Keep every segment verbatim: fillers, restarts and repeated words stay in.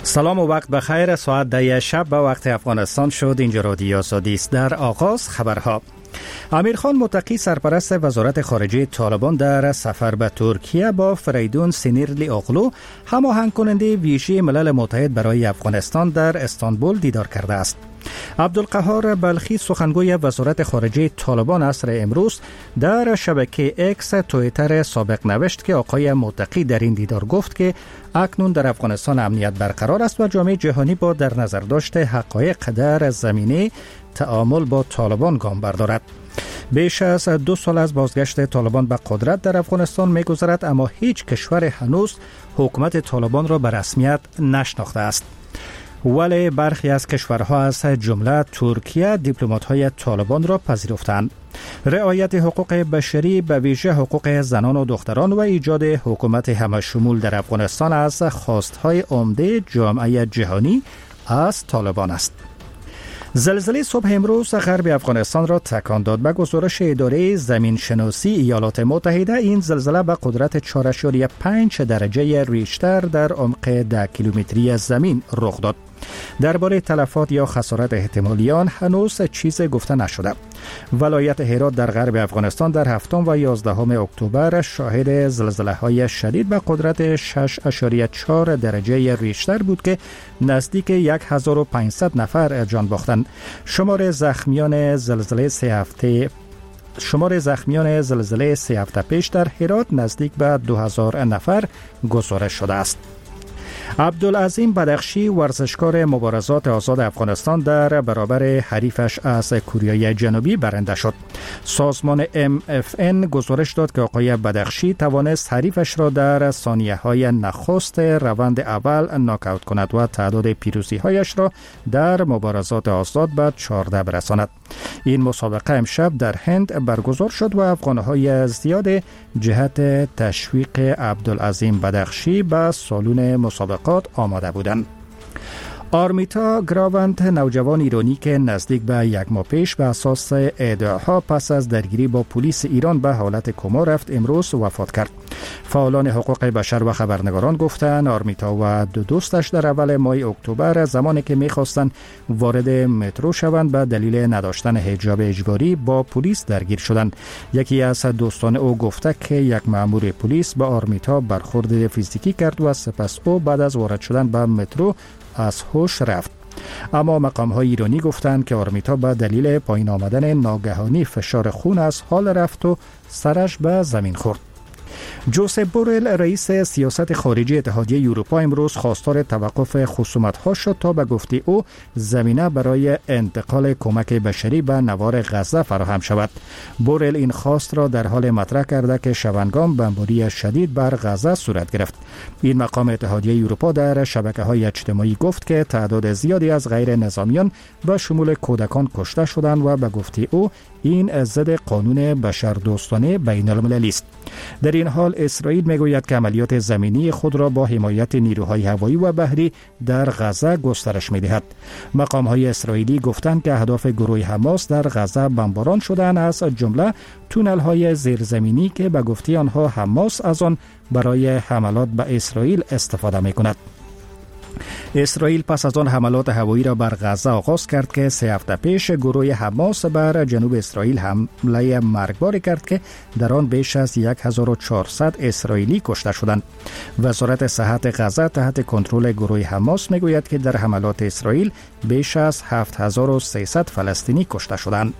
سلام و وقت بخیر. ساعت ده شب به وقت افغانستان شد. اینجا رادیو آزادی است. در آغاز خبرها. امیر خان متقی سرپرست وزارت خارجه طالبان در سفر به ترکیه با فریدون سینیرلی اغلو هماهنگ کننده ویژه ملل متحد برای افغانستان در استانبول دیدار کرده است. عبدالقهار بلخی سخنگوی وزارت خارجه طالبان عصر امروز در شبکه اکس توییتر سابق نوشت که آقای متقی در این دیدار گفت که اکنون در افغانستان امنیت برقرار است و جامعه جهانی با در نظر داشت حقایق در زمینه تعامل با طالبان گام بردارد. بیش از دو سال از بازگشت طالبان به قدرت در افغانستان می‌گذرد، اما هیچ کشور هنوز حکومت طالبان را به رسمیت نشناخته است. ولی برخی از کشورها از جمله ترکیه دیپلمات‌های طالبان را پذیرفتند. رعایت حقوق بشری به ویژه حقوق زنان و دختران و ایجاد حکومت همه‌شمول در افغانستان از خواست‌های عمده جامعه جهانی از طالبان است. زلزله صبح امروز غرب افغانستان را تکان داد. به گزارش اداره زمین شناسی ایالات متحده این زلزله به قدرت چهار ممیز پنج درجه ریشتر در عمق ده کیلومتری از زمین رخ داد. درباره تلفات یا خسارت احتمالی آن هنوز چیز گفته نشده. ولایت هرات در غرب افغانستان در هفتم و یازدهم اکتبر شاهد زلزله‌های شدید به قدرت شش ممیز چهار درجه ریشتر بود که نزدیک هزار و پانصد نفر جان باختند. شمار زخمیان زلزله سه هفته شمار زخمیان زلزله سه هفته پیش در هرات نزدیک به دو هزار نفر گزارش شده است. عبدالعظیم بدخشی ورزشکار مبارزات آزاد افغانستان در برابر حریفش از کره جنوبی برنده شد. سازمان ام اف ان گزارش داد که آقای بدخشی توانست حریفش را در ثانیه‌های نخست روند اول ناکاوت کند و تعداد پیروزی‌هایش را در مبارزات آزاد به چهارده برساند. این مسابقه امشب در هند برگزار شد و افغان‌های زیاد جهت تشویق عبدالعظیم بدخشی به سالن مسابقات آماده بودند. آرمیتا گراونت نوجوان ایرانی که نزدیک به یک ماه پیش به اساس ادعاها پس از درگیری با پلیس ایران به حالت کما رفت امروز وفات کرد. فعالان حقوق بشر و خبرنگاران گفتند آرمیتا و دو دوستش در اول ماه اکتبر زمانی که می‌خواستند وارد مترو شوند به دلیل نداشتن حجاب اجباری با پلیس درگیر شدند. یکی از دوستان او گفته که یک مأمور پلیس به آرمیتا برخورد فیزیکی کرد و سپس او بعد از وارد شدن به مترو از هوش رفت. اما مقام‌های ایرانی گفتند که آرمیتا به دلیل پایین آمدن ناگهانی فشار خون از حال رفت و سرش به زمین خورد. جوزپ بورل رئیس سیاست خارجی اتحادیه اروپا امروز خواستار توقف خصومت‌ها شد تا به گفته او زمینه برای انتقال کمک بشری به نوار غزه فراهم شود. بورل این خواست را در حال مطرح کرده که شبانگام بمباری شدید بر غزه صورت گرفت. این مقام اتحادیه اروپا در شبکه‌های اجتماعی گفت که تعداد زیادی از غیر نظامیان به شمول کودکان کشته شدند و به گفته او این ضد قانون بشردوستانه بین المللی است. در این حال اسرائیل میگوید که عملیات زمینی خود را با حمایت نیروهای هوایی و بحری در غزه گسترش می‌دهد. مقام‌های اسرائیلی گفتند که اهداف گروه حماس در غزه بمباران شدند، از جمله تونل‌های زیرزمینی که به گفته آنها حماس از آن برای حملات به اسرائیل استفاده می‌کند. اسرائیل پس از آن حملات هوایی را بر غزه آغاز کرد که سه هفته پیش گروه حماس بر جنوب اسرائیل حمله مرگباری کرد که در آن بیش از هزار و چهارصد اسرائیلی کشته شدند. وزارت صحت غزه تحت کنترل گروه حماس میگوید که در حملات اسرائیل بیش از هفت هزار و سیصد فلسطینی کشته شدند.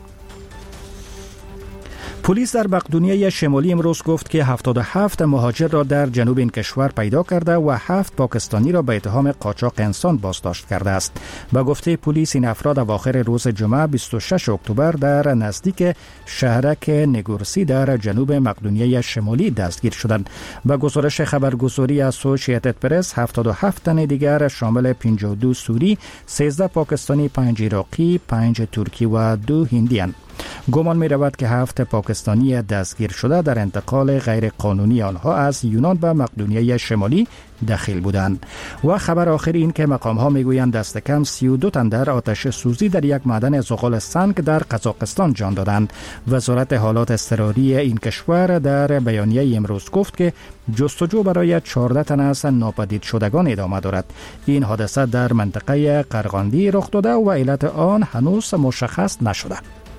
پلیس در مقدونیه شمالی امروز گفت که هفتاد و هفت مهاجر را در جنوب این کشور پیدا کرده و هفت پاکستانی را به اتهام قاچاق انسان بازداشت کرده است. به گفته پلیس این افراد اواخر روز جمعه بیست و ششم اکتبر در نزدیک شهرک نگورسی در جنوب مقدونیه شمالی دستگیر شدند. به گزارش خبرگزاری اسوسییتد پرس هفتاد و هفت تن دیگر شامل پنجاه و دو سوری، سیزده پاکستانی، پنج عراقی، پنج ترکی و دو هندی اند. گمان می رود که هفت پاکستانی دستگیر شده در انتقال غیر قانونی آنها از یونان به مقدونیه شمالی دخیل بودند. و خبر آخر این که مقام ها می گویند دست کم سی و دو تن در آتش سوزی در یک معدن زغال سنگ در قزاقستان جان دادند. وزارت حالات اضطراری این کشور در بیانیه امروز گفت که جستجو برای چهارده تن از ناپدید شدگان ادامه دارد. این حادثه در منطقه قرغاندی رخ داده و علت آن هنوز مشخص نشده.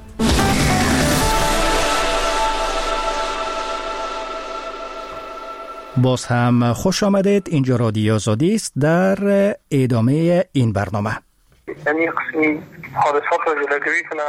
باز هم خوش آمدید. اینجا رادیو آزادی است. در ادامه این برنامه یعنی قسمی حادثات را جلوگیری کنه.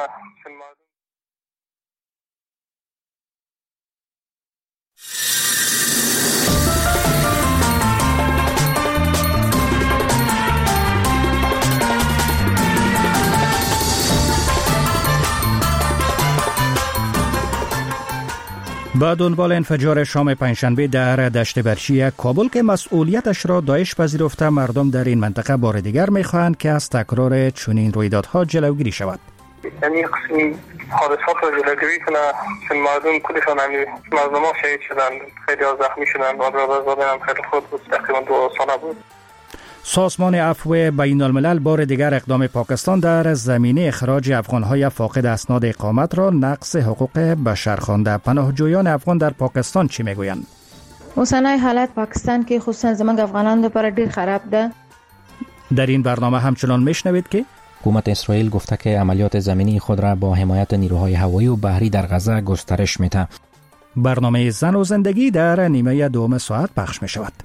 با دنبال انفجار شام پنجشنبه در دشت برچی کابل که مسئولیتش را داعش پذیرفته، مردم در این منطقه بار دیگر می‌خواهند که از تکرار چنین رویدادها جلوگیری شود. یعنی قسمی حادثات را جلوگیری کنه، چون مردم کلشان همین مردم ها شهید شدند، خیلی ها زخمی شدند و برادرزاده هم خیلی خود بود، تقریبا دو ساله بود. سازمان عفو بین الملل بار دیگر اقدام پاکستان در زمینه اخراج افغان‌های فاقد اسناد اقامت را نقض حقوق بشر خوانده. پناهجویان افغان در پاکستان چی میگویند؟ اوسنای حالت پاکستان که خصوصا زمان افغانان لپاره ډیر خراب ده. در این برنامه همچنان میشنوید که حکومت اسرائیل گفته که عملیات زمینی خود را با حمایت نیروهای هوایی و بحری در غزه گسترش میده. برنامه زن و زندگی در نیمه دوم ساعت پخش می شود.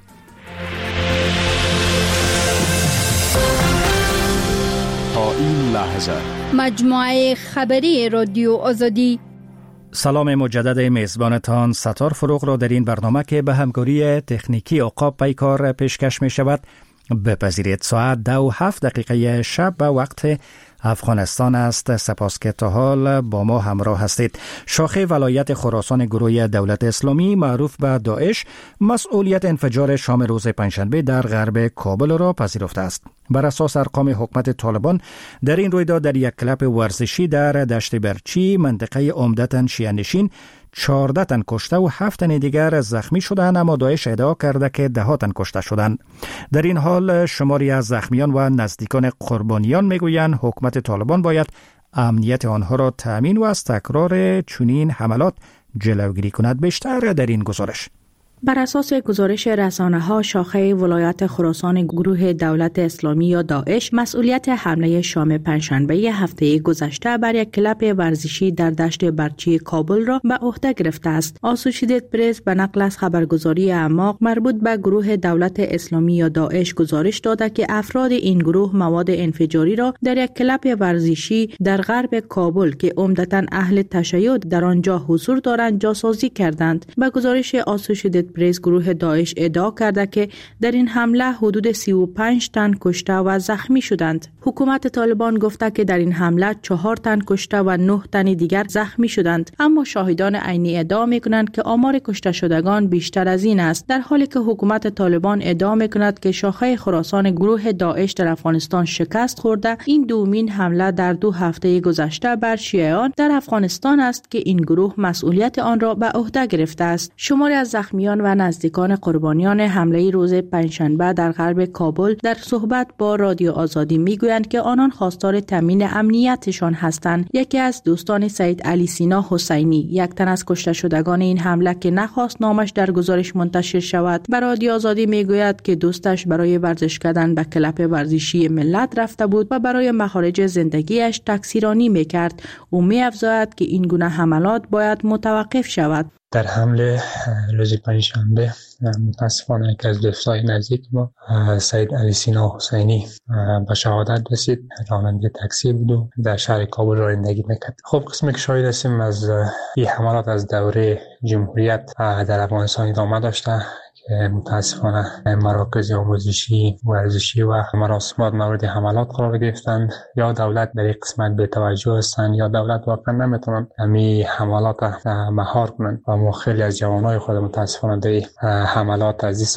تا این لحظه مجموعه خبری رادیو آزادی. سلام مجدد میزبانتان ستار فروغ را در این برنامه که به همکاری تکنیکی عقاب پیکار پیشکش می شود بپذیرید. ساعت دو و هفت دقیقه شب به وقت افغانستان است. سپاس که تا حال با ما همراه هستید. شاخه ولایت خراسان گروه دولت اسلامی معروف به داعش مسئولیت انفجار شام روز پنجشنبه در غرب کابل را پذیرفته است. بر اساس ارقام حکومت طالبان در این رویداد در یک کلب ورزشی در دشت برچی منطقه عمدتاً شیعه نشین چهارده تن کشته و هفت تن دیگر زخمی شدند، اما داعش ادعا کرده که ده تن کشته شدند. در این حال شماری از زخمیان و نزدیکان قربانیان میگویند حکومت طالبان باید امنیت آنها را تامین و از تکرار چنین حملات جلوگیری کند. بیشتر در این گزارش. بر اساس گزارش رسانه‌ها، شاخه ولایت خراسان گروه دولت اسلامی یا داعش مسئولیت حمله شام پنجشنبه هفته گذشته بر یک کلب ورزشی در دشت برچی کابل را به عهده گرفته است. اسوسییتد پرس به نقل از خبرگزاری اعماق مربوط به گروه دولت اسلامی یا داعش گزارش داده که افراد این گروه مواد انفجاری را در یک کلب ورزشی در غرب کابل که عمدتاً اهل تشیع در آنجا حضور دارند جاسازی کردند. به گزارش اسوسییتد پرس گروه داعش ادعا کرده که در این حمله حدود سی و پنج تن کشته و زخمی شدند. حکومت طالبان گفته که در این حمله چهار تن کشته و نه تن دیگر زخمی شدند، اما شاهدان عینی ادعا می‌کنند که آمار کشته شدگان بیشتر از این است، در حالی که حکومت طالبان ادعا می‌کند که شاخه خراسان گروه داعش در افغانستان شکست خورده. این دومین حمله در دو هفته گذشته بر شیعیان در افغانستان است که این گروه مسئولیت آن را به عهده گرفته است. شماری از زخمیان و نزدیکان قربانیان حمله روز پنجشنبه در غرب کابل در صحبت با رادیو آزادی میگویند که آنان خواستار تامین امنیتشان هستند. یکی از دوستان سید علی سینا حسینی، یک تن از کشته شدگان این حمله که نخواست نامش در گزارش منتشر شود، به رادیو آزادی میگوید که دوستش برای ورزش کردن به کلب ورزشی ملت رفته بود و برای مخارج زندگیش تکثیرانی میکرد. او می‌افزاید که این گونه حملات باید متوقف شود. در حمله روز پنجشنبه متاسفانه که از دوستای نزدیک ما سید علی سینا حسینی به شهادت رسید. راننده تاکسی بود و در شهر کابل رانندگی میکرد. خب قسمی که شاهد هستیم از این حملات از دوره جمهوریت در افغانستان ادامه داشته که متاسفانه مراکز آموزشی، ورزشی و مراسمات مورد حملات قرار گرفتند. یا دولت در این قسمت بی توجه هستند یا دولت واقعا نمیتونن همین حملات مهار کنند و ما خیلی از جوانای خود متاسفانه در حملات از این سال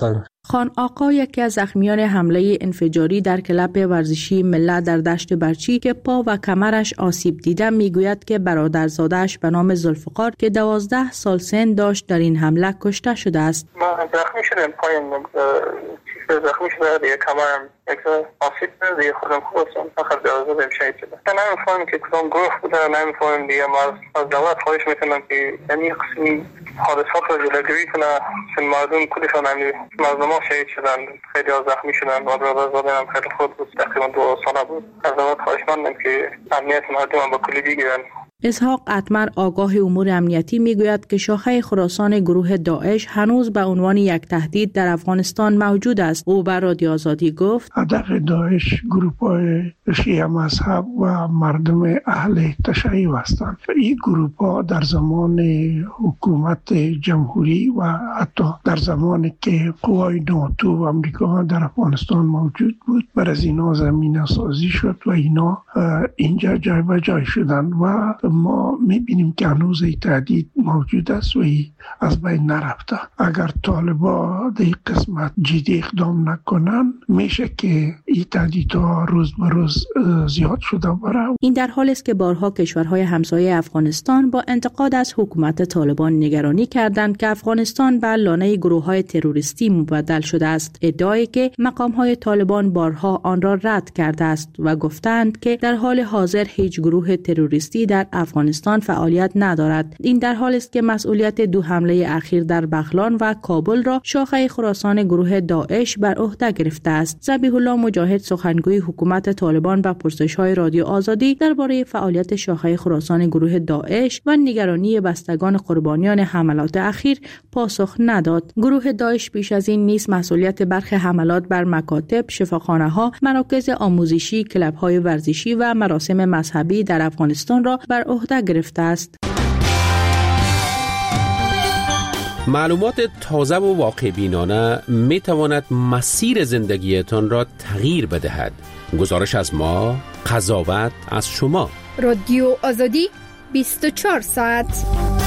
خان آقا یکی از زخمیان حمله انفجاری در کلب ورزشی ملت در دشت برچی که پا و کمرش آسیب دیده میگوید که برادرزاده‌اش به نام ذوالفقار که دوازده سال سن داشت در این حمله کشته شده است. من زخمی شدم، پایم زخمی شده، دیگه کمرم یک آسیب شده، دیگه خودم خوب هستم، فقط برادرزادم شهید شده. من نمی‌فهمم که کدام گروه بوده، نمی‌فهمم دیگه. من از دولت خواهش میکنم که یعنی قسمی حادثات رو جلوگیری کنه، چون مردم کلیشان همین مردم ها شهید شدن، خیلی ها زخمی شدن و برادرزادم هم خیلی خود بود، تقریبا دو ساله بود. از دولت خواهش مندم که امنیت مردم هم با کلی بگیرن. اسحاق اتمر آگاه امور امنیتی میگوید که شاخه خراسان گروه داعش هنوز به عنوان یک تهدید در افغانستان موجود است. او بر رادیو آزادی گفت: هدف داعش گروه‌های شیعه مذهب و مردم اهل تشیع هستند. این گروه‌ها در زمان حکومت جمهوری و حتی در زمانی که قوای ناتو و آمریکا در افغانستان موجود بود، بر از اینا زمینه سازی شد و اینا اینجا جای به جای شدن و ما میبینیم که هنوز این تهدید موجود است و این از بین نرفته. اگر طالبا در این قسمت جدی اقدام نکنن میشه که این تهدیدها روز به روز زیاد شده بره. این در حالی است که بارها کشورهای همسایه افغانستان با انتقاد از حکومت طالبان نگرانی کردند که افغانستان به لانه گروه‌های تروریستی مبدل شده است. ادعایی که مقام‌های طالبان بارها آن را رد کرده است و گفتند که در حال حاضر هیچ گروه تروریستی در افغانستان فعالیت ندارد. این در حالی است که مسئولیت دو حمله اخیر در بغلان و کابل را شاخه خراسان گروه داعش بر عهده گرفته است. ذبیح الله مجاهد سخنگوی حکومت طالبان به پرسش‌های رادیو آزادی درباره فعالیت شاخه خراسان گروه داعش و نگرانی بستگان قربانیان حملات اخیر پاسخ نداد. گروه داعش پیش از این نیز مسئولیت برخی حملات بر مکاتب، شفاخانه‌ها، مراکز آموزشی، کلب‌های ورزشی و مراسم مذهبی در افغانستان را بر عهده گرفته است. معلومات تازه و واقع بینانه می تواند مسیر زندگیتان را تغییر بدهد. گزارش از ما، قضاوت از شما. رادیو آزادی بیست و چهار ساعت.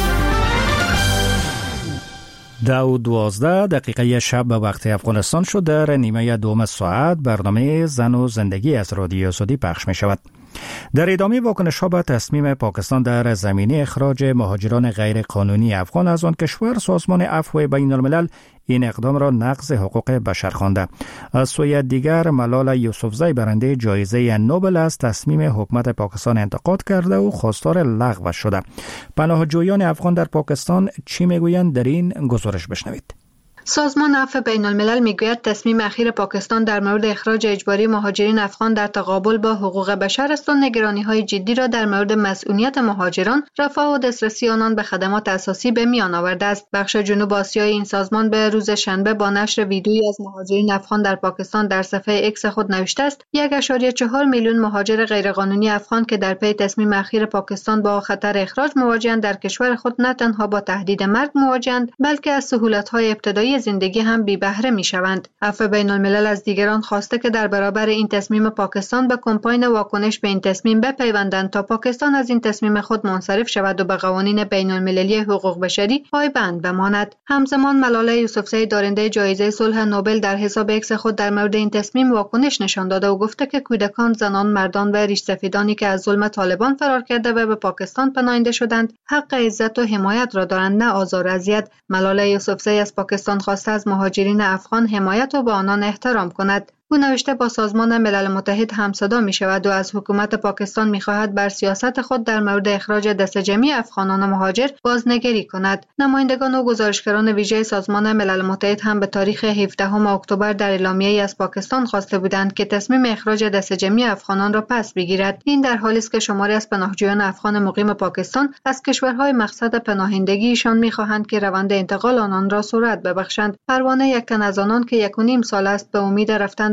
دو و دوازده دقیقه شب به وقت افغانستان شد. در نیمه دوم ساعت برنامه زن و زندگی از رادیو آزادی پخش می شود. در ادامه واکنش ها به تصمیم پاکستان در زمینه اخراج مهاجران غیر قانونی افغان از آن کشور، سازمان عفو بین الملل این اقدام را نقض حقوق بشر خوانده. از سوی دیگر ملال یوسفزی برنده جایزه نوبل از تصمیم حکومت پاکستان انتقاد کرده و خواستار لغو شده. پناهجویان افغان در پاکستان چی میگویند؟ در این گزارش بشنوید. سازمان عفو بین الملل میگوید تصمیم اخیر پاکستان در مورد اخراج اجباری مهاجرین افغان در تقابل با حقوق بشر است و نگرانی‌های جدی را در مورد مسئولیت مهاجران، رفاه و دسترسی آنان به خدمات اساسی به میان آورده است. بخش جنوب آسیایی این سازمان به روز شنبه با نشر ویدیویی از مهاجرین افغان در پاکستان در صفحه اکس خود نوشته است: یک و چهار میلیون مهاجر غیرقانونی افغان که در پی تصمیم اخیر پاکستان با خطر اخراج مواجهند در کشور خود نه تنها با تهدید مرگ مواجهند، بلکه از سهولت‌های ابتدایی زندگی هم بی بهره می شوند. عفو بین الملل از دیگران خواسته که در برابر این تصمیم پاکستان به کمپاین واکنش به این تصمیم بپیوندند تا پاکستان از این تصمیم خود منصرف شود و به قوانین بین المللی حقوق بشری پایبند بماند. همزمان ملاله یوسفزی دارنده جایزه صلح نوبل در حساب اکس خود در مورد این تصمیم واکنش نشان داده و گفته که کودکان، زنان، مردان و ریش سفیدانی که از ظلم طالبان فرار کرده و به پاکستان پناهنده شدند حق عزت و حمایت را دارند، نه آزار و اذیت. ملاله یوسفزی از پاکستان خواسته از مهاجرین افغان حمایت و به آنان احترام کند. او نوشته با سازمان ملل متحد همصدا می شود و از حکومت پاکستان می خواهد بر سیاست خود در مورد اخراج دست جمعی افغانان مهاجر بازنگری کند. نمایندگان و گزارشگران ویژه سازمان ملل متحد هم به تاریخ هفدهم اکتبر در اعلامیه‌ای از پاکستان خواسته بودند که تصمیم اخراج دست جمعی افغانان را پس بگیرد. این در حالی است که شماری از پناهجویان افغان مقیم پاکستان از کشورهای مقصد پناهندگیشان می خواهند که روند انتقال آنان را سرعت ببخشند. پروانه یک تن از آنان که یک و نیم سال است به امید رفتن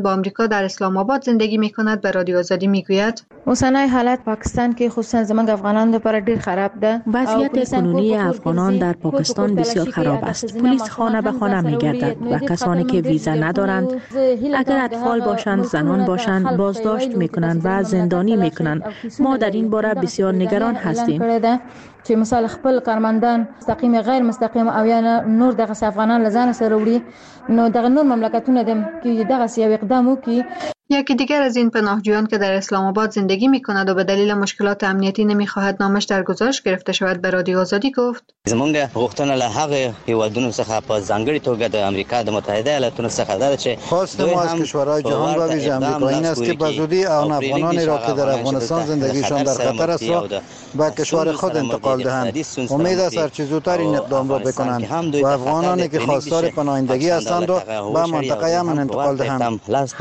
با آمریکا در اسلام آباد زندگی میکند به رادیو آزادی میگوید اوسنای حالت پاکستان کې خصوصا زموږ افغانانو لپاره ډیر خراب ده. وضعیت کنونی افغانان در پاکستان بسیار خراب است. پلیس خانه به خانه میگردد و کسانی که ویزا ندارند، اگر اطفال باشند، زنان باشند، بازداشت میکنند و زندانی میکنند. ما در این باره بسیار نگران هستیم. چې مثال خپل کارمندان مستقیم غیر مستقیم او یا نور دغه افغانان لزان سره وړي، نو دغه نور مملکتونه دم که دغه یو اقدام وکړي. یکی دیگر از این پناهجویان که در اسلام آباد زندگی می‌کند و به دلیل مشکلات امنیتی نمی‌خواهد نامش در گزارش گرفته شود به رادیو آزادی گفت: زمونږ غوښتنه له هغه هیوادونو څخه په ځانګړي توګه د امریکا د متحده ایالاتونو څخه ده چې خواست ما از کشورهای جهان و ویژه آمریکا این است که به زودی آن افغانانی را که در افغانستان زندگیشان در خطر است را به کشور خود انتقال دهند. امید است هرچه زودتر این اقدام را بکنند و افغانانی که خواستار پناهندگی هستند را به منطقه امن انتقال دهند.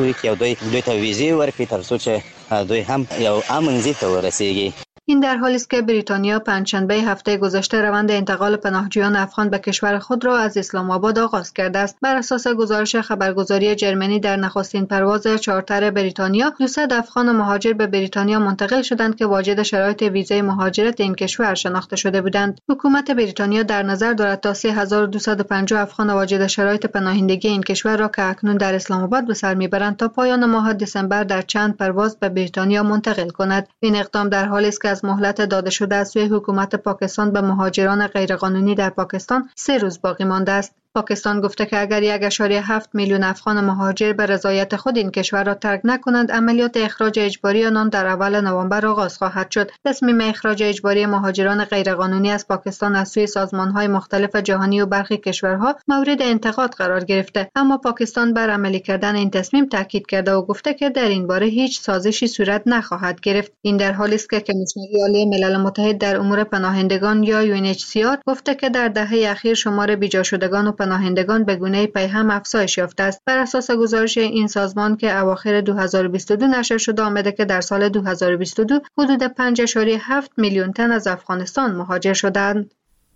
این در حالی است که بریتانیا پنجشنبه هفته گذشته روند انتقال پناهجویان افغان به کشور خود را از اسلام آباد آغاز کرده است. بر اساس گزارش خبرگزاری جرمنی در نخستین پرواز چارتر بریتانیا، دویست افغان مهاجر به بریتانیا منتقل شدند که واجد شرایط ویزای مهاجرت این کشور شناخته شده بودند. حکومت بریتانیا در نظر دارد تا سه هزار و دویست و پنجاه افغان واجد شرایط پناهندگی این کشور را که اکنون در اسلام آباد به سر میبرند تا پایان ماه دسامبر در چند پرواز به بریتانیا منتقل کند. این اقدام در حالی است که از مهلت داده شده از سوی حکومت پاکستان به مهاجران غیرقانونی در پاکستان سه روز باقی مانده است. پاکستان گفته که اگر یک اشاره هفت میلیون افغان مهاجر به رضایت خود این کشور را ترک نکنند، عملیات اخراج اجباری آنان در اول نوامبر آغاز خواهد شد. تصمیم اخراج اجباری مهاجران غیرقانونی از پاکستان از سوی سازمان‌های مختلف جهانی و برخی کشورها مورد انتقاد قرار گرفته، اما پاکستان بر عملی کردن این تصمیم تاکید کرده و گفته که در این باره هیچ سازشی صورت نخواهد گرفت. این در حالی است که کمیسیون عالی ملل متحد در امور پناهندگان یا یو ان اچ سی آر گفته که در دهه اخیر شمار بیجا شدگان و پناهندگان به گونه پیهم افزایش یافته است. بر اساس گزارش این سازمان که اواخر دو هزار و بیست و دو نشر شده، آمده که در سال دو هزار و بیست و دو حدود پنج ممیز هفت میلیون تن از افغانستان مهاجر شدند.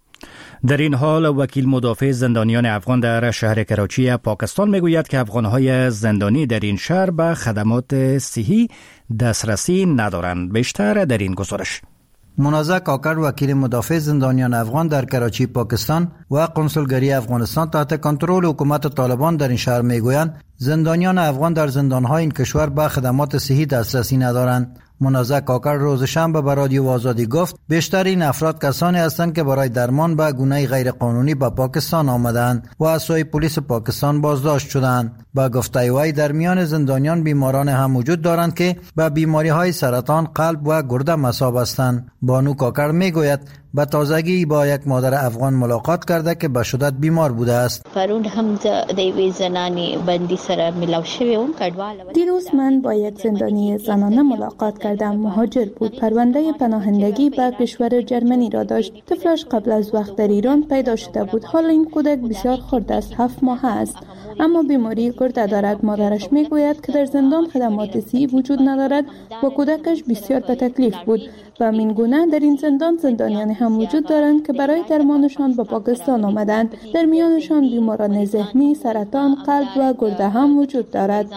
در این حال وکیل مدافع زندانیان افغان در شهر کراچی پاکستان میگوید که افغانهای زندانی در این شهر به خدمات صحی دسترسی ندارند. بیشتر در این گزارش. منازع کاکر وکیل مدافع زندانیان افغان در کراچی پاکستان و کنسولگری افغانستان تحت کنترل حکومت طالبان در این شهر میگویند زندانیان افغان در زندانهای این کشور به خدمات صحی دسترسی ندارند. منازع کاکر روز شنبه به رادیو آزادی گفت بیشتر این افراد کسانی هستند که برای درمان به گونه غیر قانونی به پاکستان آمدند و از سوی پلیس پاکستان بازداشت شدند. با گفته وی در میان زندانیان بیماران هم وجود دارند که به بیماری های سرطان قلب و گرده مصاب هستند. بانو کاکر میگوید به تازگی با یک مادر افغان ملاقات کرده که به شدت بیمار بوده است. پرون هم د یوې زنانی بندي سره ملاو شوی وم. دیروز من با یک زندانی زنانه ملاقات کردم. مهاجر بود. پرونده پناهندگی به کشور جرمنی را داشت. طفلش قبل از وقت در ایران پیدا شده بود. حال این کودک بسیار خرد است. هفت ماه است. اما بیماری گرده دارد. مادرش میگوید که در زندان خدمات صحی وجود ندارد و کودکش بسیار به تکلیف بود. و همین گونه در این زندان زندانیان هم وجود دارند که برای درمانشان به پاکستان آمدند. در میانشان بیماران ذهنی، سرطان، قلب و گرده هم وجود دارد.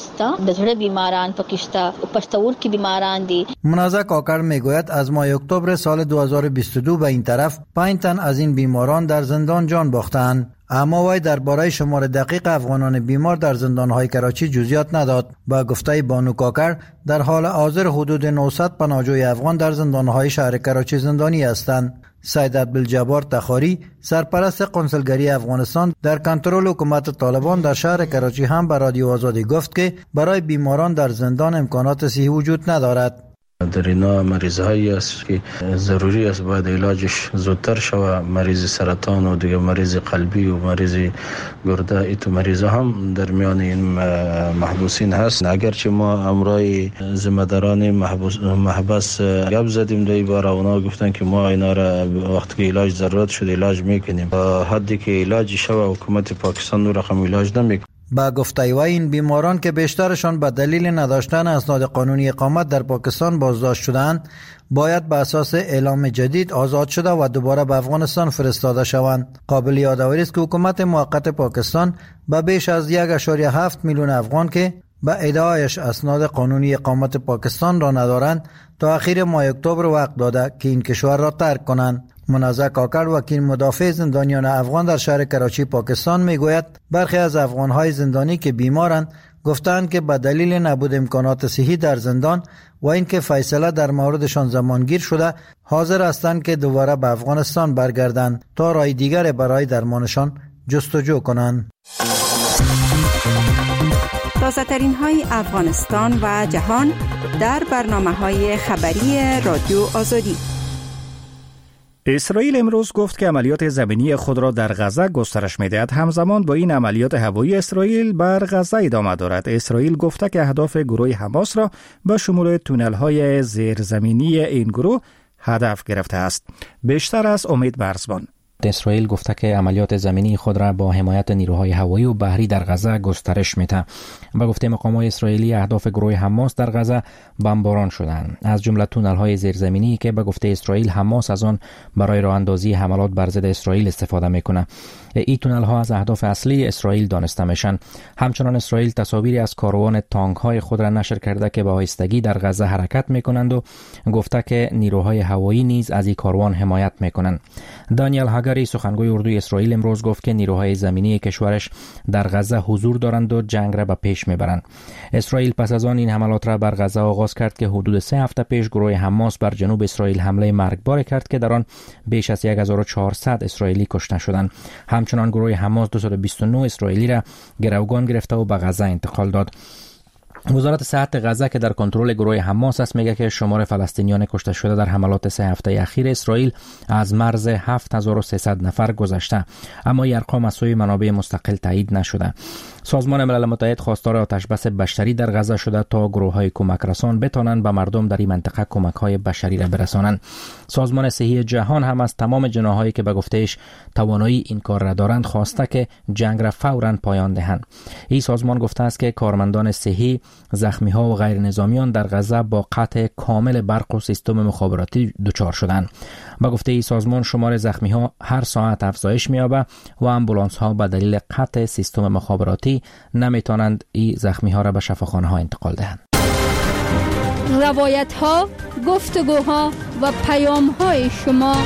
منازع کاکر میگوید از ماه اکتبر سال دو هزار و بیست و دو به این طرف پنج تن از این بیماران در زندان جان باختند. اما وی درباره شمار دقیق افغانان بیمار در زندانهای کراچی جزئیات نداد. با گفته بانو کاکر در حال حاضر حدود نهصد پناهجوی افغان در زندانهای شهر کراچی زندانی هستند. سید عبدالجبار تخاری سرپرست کنسولگری افغانستان در کنترل حکومت طالبان در شهر کراچی هم به رادیو آزادی گفت که برای بیماران در زندان امکانات صحی وجود ندارد. در اینا مریض هایی است که ضروری است باید علاجش زودتر شود. مریض سرطان و دیگه مریض قلبی و مریض گرده، ایتو مریض هم در میان این محبوسین هست. اگرچه ما امرای ذمه‌داران محبوس محبس گپ زدیم در باره، اونا گفتن که ما اینا را وقتی که علاج ضرورت شده علاج میکنیم. حدی که علاج شود حکومت پاکستان نو رقم علاج نمیکنه. با گفته وی این بیماران که بیشترشان به دلیل نداشتن اسناد قانونی اقامت در پاکستان بازداشت شدند باید به اساس اعلام جدید آزاد شده و دوباره به افغانستان فرستاده شوند. قابل یادآوری است که حکومت موقت پاکستان به بیش از یک ممیز هفت میلیون افغان که به ادعایش اسناد قانونی اقامت پاکستان را ندارند تا اخیر ماه اکتبر وقت داده که این کشور را ترک کنند. منازع کاکر وکیل مدافع زندانیان افغان در شهر کراچی پاکستان میگوید برخی از افغانهای زندانی که بیمارند گفتند که به دلیل نبود امکانات صحی در زندان و اینکه فیصله در موردشان زمانگیر شده حاضر هستند که دوباره به افغانستان برگردند تا راه دیگر برای درمانشان جستجو کنند. تازه ترین های افغانستان و جهان در برنامه های خبری رادیو آزادی. اسرائیل امروز گفت که عملیات زمینی خود را در غزه گسترش می‌دهد. همزمان با این عملیات هوایی اسرائیل بر غزه ادامه دارد. اسرائیل گفته که اهداف گروه حماس را به شمول تونل‌های زیرزمینی این گروه هدف گرفته است. بیشتر از امید برزبان. اسرائیل گفته که عملیات زمینی خود را با حمایت نیروهای هوایی و بحری در غزه گسترش می‌دهد. به گفته مقامات اسرائیلی اهداف گروه حماس در غزه بمباران شدند، از جمله تونل‌های زیرزمینی که به گفته اسرائیل حماس از آن برای راه اندازی حملات بر ضد اسرائیل استفاده می‌کند. این تونل‌ها از اهداف اصلی اسرائیل دانسته میشن. همچنان اسرائیل تصاویری از کاروان تانک‌های خود را نشر کرده که به آهستگی در غزه حرکت می‌کنند و گفته که نیروهای هوایی نیز از این کاروان حمایت می‌کنند. دانیل هاگری سخنگوی اردوی اسرائیل امروز گفت که نیروهای زمینی کشورش در غزه حضور دارند و جنگ را به پیش میبرند. اسرائیل پس از آن این حملات را بر غزه آغاز کرد که حدود سه هفته پیش گروه حماس بر جنوب اسرائیل حمله مرگبار کرد که در آن بیش از هزار و چهارصد اسرائیلی کشته شدند. همچنان گروه حماس دویست و بیست و نه اسرائیلی را گروگان گرفته و به غزه انتقال داد. وزارت صحت غزه که در کنترل گروه حماس است میگه که شمار فلسطینیان کشته شده در حملات سه هفته اخیر اسرائیل از مرز هفت هزار و سیصد نفر گذشته، اما این ارقام از سوی منابع مستقل تایید نشده. سازمان ملل متحد خواستار آتشبس بشری در غزه شده تا گروه‌های کمک رسان بتوانند به مردم در این منطقه کمک‌های بشری را برسانند. سازمان صحی جهان هم از تمام جناحایی که به گفتهش توانایی این کار را دارند خواسته که جنگ را فوراً پایان دهند. این سازمان گفته است که کارمندان صحی، زخمی‌ها و غیر نظامیان در غزه با قطع کامل برق و سیستم مخابراتی دچار شدند. با گفته این سازمان شمار زخمی‌ها هر ساعت افزایش می‌یابد و آمبولانس‌ها به دلیل قطع سیستم مخابراتی نمی‌توانند این زخمی‌ها را به شفاخانه‌ها انتقال دهند. روایت‌ها، گفتگوها و پیام‌های شما.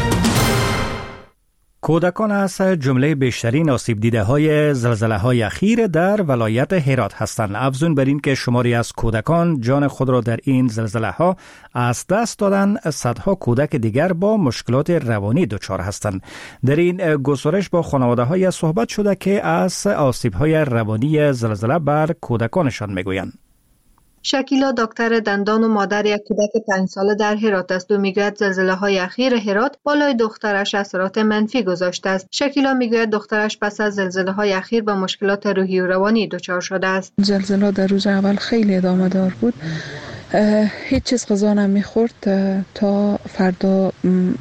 کودکان از جمله بیشترین آسیب دیده های زلزله های اخیر در ولایت هرات هستند. افزون بر این که شماری از کودکان جان خود را در این زلزله ها از دست دادن، صدها کودک دیگر با مشکلات روانی دچار هستند. در این گزارش با خانواده های صحبت شده که از آسیب های روانی زلزله بر کودکانشان میگویند. شکیلا دکتر دندان و مادر یک کودک پنج ساله در هرات است و میگوید زلزله های اخیر هرات بالای دخترش اثرات منفی گذاشته است. شکیلا میگوید دخترش پس از زلزله های اخیر با مشکلات روحی و روانی دچار شده است. زلزله در روز اول خیلی ادامه دار بود. هیچ چیز غذا نمیخورد تا فردا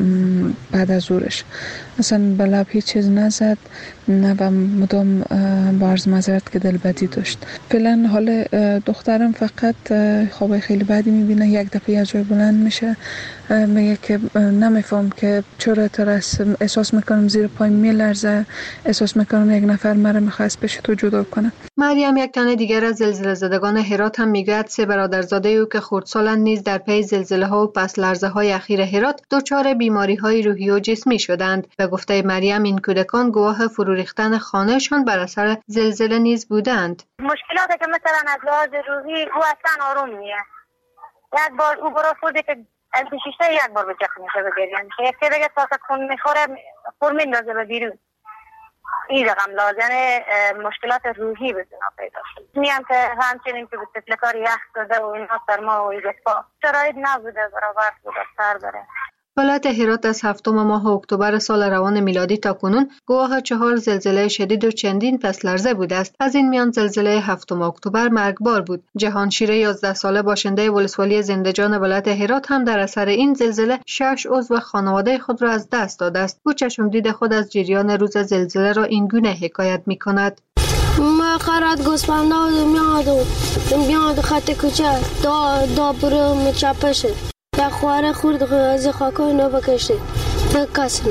بعد از ظهرش، اصلا به لب هیچ چیز نزد، نه و مدام با عرض معذرت که دلبدی داشت. فعلا حال دخترم فقط خواب خیلی بدی میبینه، یک دفعه از جای بلند میشه، میگه که نمیفهم که چرا ترس، احساس میکنم زیر پای میلرزه، احساس میکنم یک نفر مرا میخواست پیش تو جدا کنه. مریم یک تن دیگر از زلزله زدگان هرات هم میگوید سه برادرزاده او که خردسالند نیز در پی زلزله ها و پس لرزه های اخیر هرات دچار بیماری های روحی و جسمی شدند. به گفته مریم این کودکان گواه فرو ریختن خانهشان بر اثر زلزله نیز بودند. مشکلاتی که مثلا از لحاظ روحی او اصلا آروم نیست. یک بار او برای خودی که از شیشه یک بار به جخم میشه بگیریم که یک دیگه تاسه خون میخوره خور میندازه به بیرون. این رقم لازم مشکلات روحی به زنا پیدا شد. میم که همچنین که به تفلکار یخ داده و اینا سرما و ایگسپا شرایط نبوده برابر بود سر بره. ولایت هرات از هفتم ماه اکتبر سال روان میلادی تا کنون گواه چهار زلزله شدید و چندین پس لرزه بوده است. از این میان زلزله هفتم اکتبر مرگبار بود. جهان شیره یازده ساله باشنده ولسوالی زنده‌جان ولایت هرات هم در اثر این زلزله شش عضو خانواده خود را از دست داده است. او چشمدید خود از جریان روز زلزله را این گونه حکایت می‌کند. ما قرات گوسفندا و میاد و میاد خط کوچه دا دا برو مچپشه. یا خواره خورد از خاکای نو بکشته بکسنه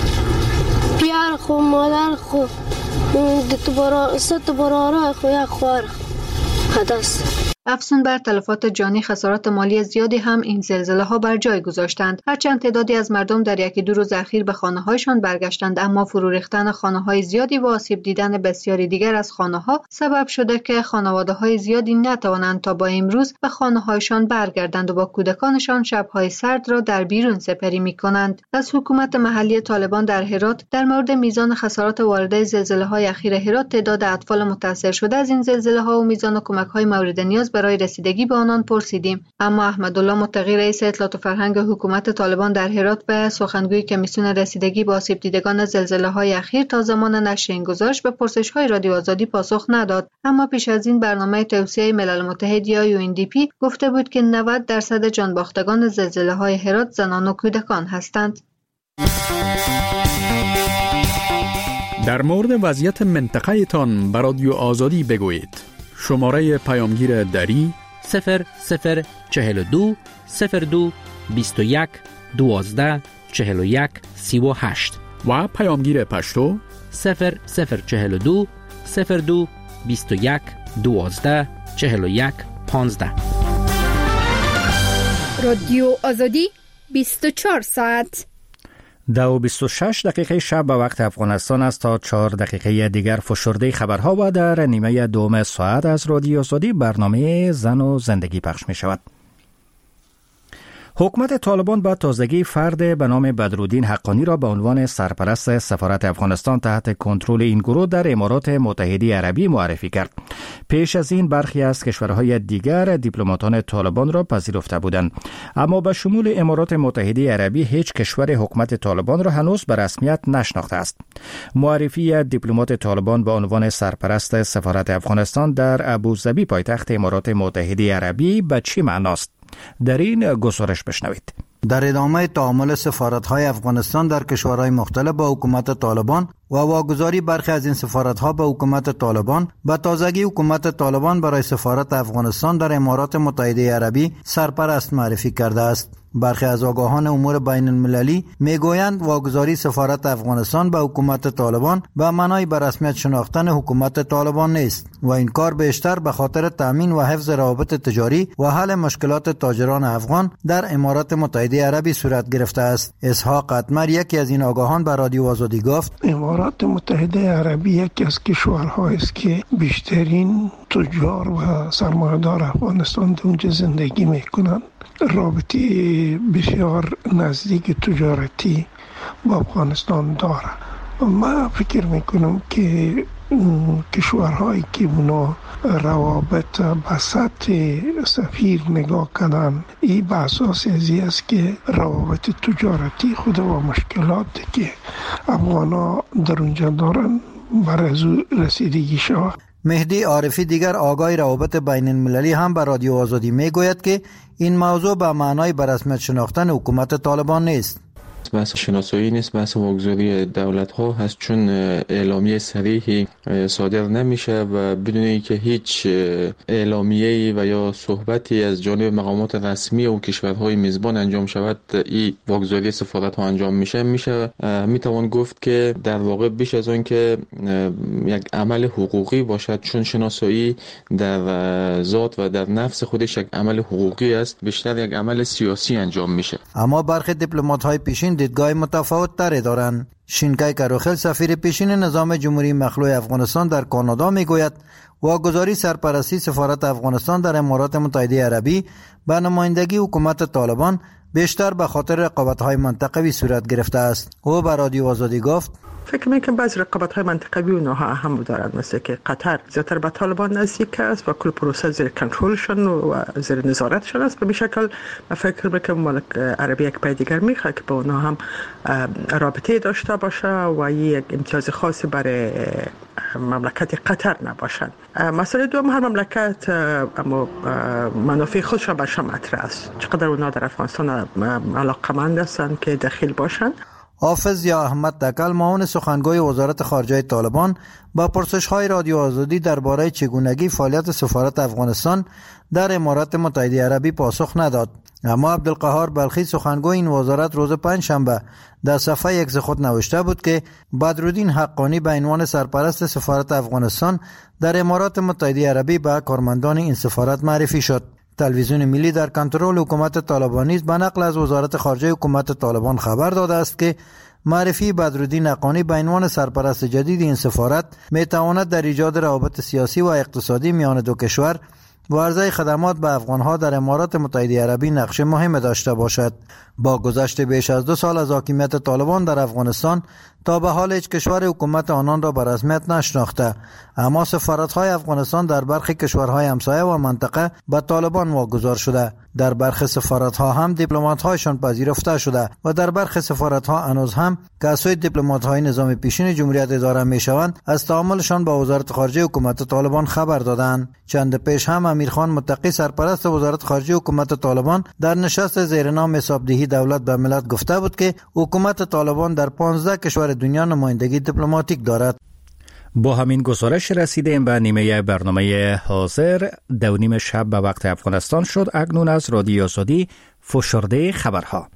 پیار خو مادر خو دت برا ست برا خو یا خواره خداست. افزون بر تلفات جانی خسارات مالی زیادی هم این زلزله ها بر جای گذاشتند. هرچند تعدادی از مردم در یکی دو روز اخیر به خانه هایشان برگشتند، اما فرو ریختن خانه های زیادی و آسیب دیدن بسیاری دیگر از خانه ها سبب شده که خانواده های زیادی نتوانند تا با امروز به خانه هایشان برگردند و با کودکانشان شب‌های سرد را در بیرون سپری می‌کنند. از حکومت محلی طالبان در هرات در مورد میزان خسارات وارده زلزله های اخیر هرات، تعداد اطفال متاثر شده از این زلزله ها و میزان کمک های مورد نیاز برای رسیدگی به آنان پرسیدیم. اما احمدالله متقی رئیس اطلاعات و فرهنگ حکومت طالبان در هرات به سخنگوی کمیسیون رسیدگی به آسیب دیدگان زلزله های اخیر تا زمان نشر این گزارش به پرسش های رادیو آزادی پاسخ نداد. اما پیش از این برنامه توسعه ملل متحد یا یو ان دی پی گفته بود که نود درصد جانباختگان زلزله های هرات زنان و کودکان هستند. در مورد وضعیت منطقه تان به رادیو آزادی بگویید. شماره پیامگیر دری صفر صفر چهل و دو صفر دو بیست و یک دوازده چهل و یک سی و هشت و پیامگیر پشتو صفر صفر چهل و دو صفر دو بیست و یک دوازده چهل و یک پانزده. رادیو آزادی بیست و چهار ساعت. دو و بیست و شش دقیقه شب به وقت افغانستان است. تا چهار دقیقه دیگر فشرده خبرها و در نیمه دوم ساعت از رادیو آزادی برنامه زن و زندگی پخش می شود. حکومت طالبان با تازگی فرد به نام بدرالدین حقانی را به عنوان سرپرست سفارت افغانستان تحت کنترل این گروه در امارات متحده عربی معرفی کرد. پیش از این برخی از کشورهای دیگر دیپلماتان طالبان را پذیرفته بودند، اما به شمول امارات متحده عربی هیچ کشور حکومت طالبان را هنوز به رسمیت نشناخته است. معرفی دیپلمات طالبان به عنوان سرپرست سفارت افغانستان در ابوظبی پایتخت امارات متحده عربی به چه معناست؟ در این گزارش بشنوید. در ادامه تعامل سفارت‌های افغانستان در کشورهای مختلف با حکومت طالبان و واگذاری برخی از این سفارت‌ها به حکومت طالبان، به تازگی حکومت طالبان برای سفارت افغانستان در امارات متحده عربی سرپرست معرفی کرده است. برخی از آگاهان امور بین المللی میگویند واگذاری سفارت افغانستان به حکومت طالبان به معنای به رسمیت شناختن حکومت طالبان نیست و این کار بیشتر به خاطر تامین و حفظ روابط تجاری و حل مشکلات تاجران افغان در امارات متحده عربی صورت گرفته است. اسحاق اتمر، یکی از این آگاهان، به رادیو آزادی گفت: امارات متحده عربی یکی از کشورهایی است که بیشترین تجار و سرمایه‌دار افغانستان در اونجا زندگی میکنند. رابطه بسیار نزدیک تجارتی با افغانستان داره. من فکر میکنم که کشورهایی که اونا روابط به سطح سفیر نگاه کردن، این به اساس ازی است که روابط تجارتی خود و مشکلاتی که افغانا در اونجا دارن برای رسیدگی شود. مهدی عارفی، دیگر آگاه روابط بین المللی، هم به رادیو آزادی میگوید که این موضوع به معنای به رسمیت شناختن حکومت طالبان نیست. بحث شناسایی نیست، بحث واگذاری دولت ها هست، چون اعلامیه صریحی صادر نمیشه و بدون اینکه هیچ اعلامیه‌ای و یا صحبتی از جانب مقامات رسمی و کشورهای میزبان انجام شود، این واگذاری سفارت ها انجام میشه میشه میتوان گفت که در واقع بیش از اون که یک عمل حقوقی باشد، چون شناسایی در ذات و در نفس خودش یک عمل حقوقی است، بیشتر یک عمل سیاسی انجام میشه. اما برخی دیپلمات های پیشین دیدگاه متفاوت تری دارند. شینکای کروخل، سفیر پیشین نظام جمهوری مخلوع افغانستان در کانادا، میگوید واگذاری سرپرستی سفارت افغانستان در امارات متحده عربی به نمایندگی حکومت طالبان بیشتر به خاطر رقابت‌های منطقوی صورت گرفته است. او به رادیو آزادی گفت: فکر میکنم بعضی رقابت‌های منطقوی اونها هم دارند، مثل که قطر زیادتر به طالبان نزدیک است و کل پروسه زیر کنترلشون و زیر نظارتشون است. به شکل من فکر میکنم مملک عربی یک پای دیگر میخواد که با اونها هم رابطه داشته باشه و یک امتیاز خاصی برای مملکت قطر نباشند. مسئله دوم، هر مملکت اما منافع خودش برشان مطرح است. چقدر اونها در افغانستان علاقمند هستند که دخیل باشند. حافظ یا احمد تکل، معاون سخنگوی وزارت خارجه طالبان، با پرسش‌های رادیو آزادی درباره چگونگی فعالیت سفارت افغانستان در امارات متحده عربی پاسخ نداد. اما عبدالقهار بلخی، سخنگوی این وزارت، روز پنجشنبه در صفحه ایکس خود نوشته بود که بدرالدین حقانی به عنوان سرپرست سفارت افغانستان در امارات متحده عربی به کارمندان این سفارت معرفی شد. تلویزیون ملی در کنترل حکومت طالبانی به نقل از وزارت خارجه حکومت طالبان خبر داده است که معرفی بدرالدین حقانی به عنوان سرپرست جدید این سفارت می تواند در ایجاد روابط سیاسی و اقتصادی میان دو کشور و عرضه خدمات به افغانها در امارات متحده عربی نقش مهم داشته باشد. با گذشت بیش از دو سال از حاکمیت طالبان در افغانستان، تا به حال هیچ کشور حکومت آنان را به رسمیت نشناخته، اما سفارت‌های افغانستان در برخی کشورهای همسایه و منطقه به طالبان واگذار شده. در برخی سفارت‌ها هم دیپلمات‌هایشان پذیرفته شده و در برخی سفارت‌ها هنوز هم که از سوی دیپلمات‌های نظام پیشین جمهوریت اداره می‌شوند، از تعاملشان با وزارت خارجه حکومت طالبان خبر دادند. چند پیش هم امیرخان متقی، سرپرست وزارت خارجه حکومت طالبان، در نشست زیرنام حسابدهی دولت به ملت گفته بود که حکومت طالبان در پانزده کشور دنیا نمایندگی دیپلماتیک دارد. با همین گزارش رسیدیم به نیمه برنامه حاضر. دو نیم شب به وقت افغانستان شد. اکنون از رادیو آزادی فشرده خبرها.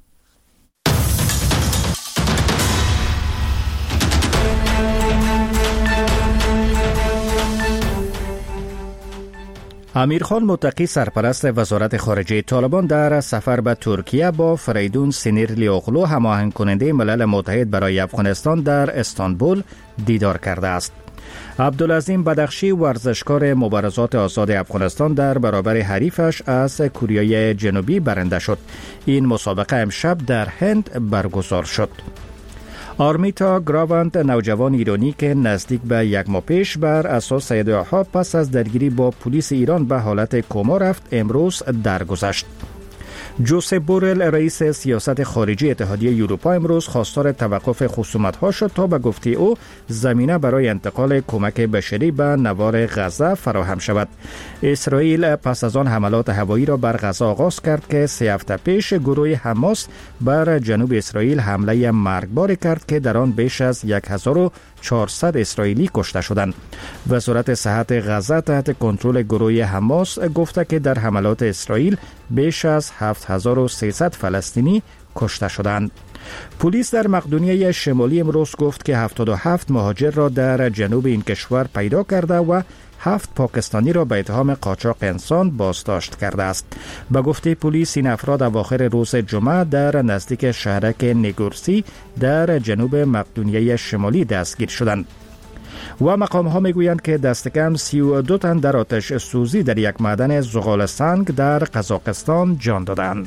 امیرخان متقی، سرپرست وزارت خارجه طالبان، در سفر به ترکیه با فریدون سینیرلی اغلو، هماهنگ کننده ملل متحد برای افغانستان، در استانبول دیدار کرده است. عبدالعظیم بدخشی، ورزشکار مبارزات آزاد افغانستان، در برابر حریفش از کره جنوبی برنده شد. این مسابقه امشب در هند برگزار شد. آرمیتا گراوند، نوجوان ایرانی که نزدیک به یک ماه پیش بر اساس ادعاها پس از درگیری با پلیس ایران به حالت کما رفت، امروز درگذشت. جوزپ بورل، رئیس سیاست خارجی اتحادیه اروپا، امروز خواستار توقف خصومت‌ها شد تا به گفته او زمینه برای انتقال کمک بشری به نوار غزه فراهم شود. اسرائیل پس از آن حملات هوایی را بر غزه آغاز کرد که سه هفته پیش گروه حماس بر جنوب اسرائیل حمله مرگباری کرد که در آن بیش از هزار و چهارصد اسرائیلی کشته شدند. وزارت صحت غزه تحت کنترل گروه حماس گفته که در حملات اسرائیل بیش از هفت هزار و سیصد فلسطینی کشته شدند. پلیس در مقدونیه شمالی امروز گفت که هفتاد و هفت مهاجر را در جنوب این کشور پیدا کرده و هفت پاکستانی را به اتهام قاچاق انسان بازداشت کرده است. به گفته پلیس این افراد اواخر روز جمعه در نزدیک شهرک نیگورسی در جنوب مقدونیه شمالی دستگیر شدند. و مقام ها می گویند که دست کم سی و دو تن در آتش سوزی در یک معدن زغال سنگ در قزاقستان جان دادند.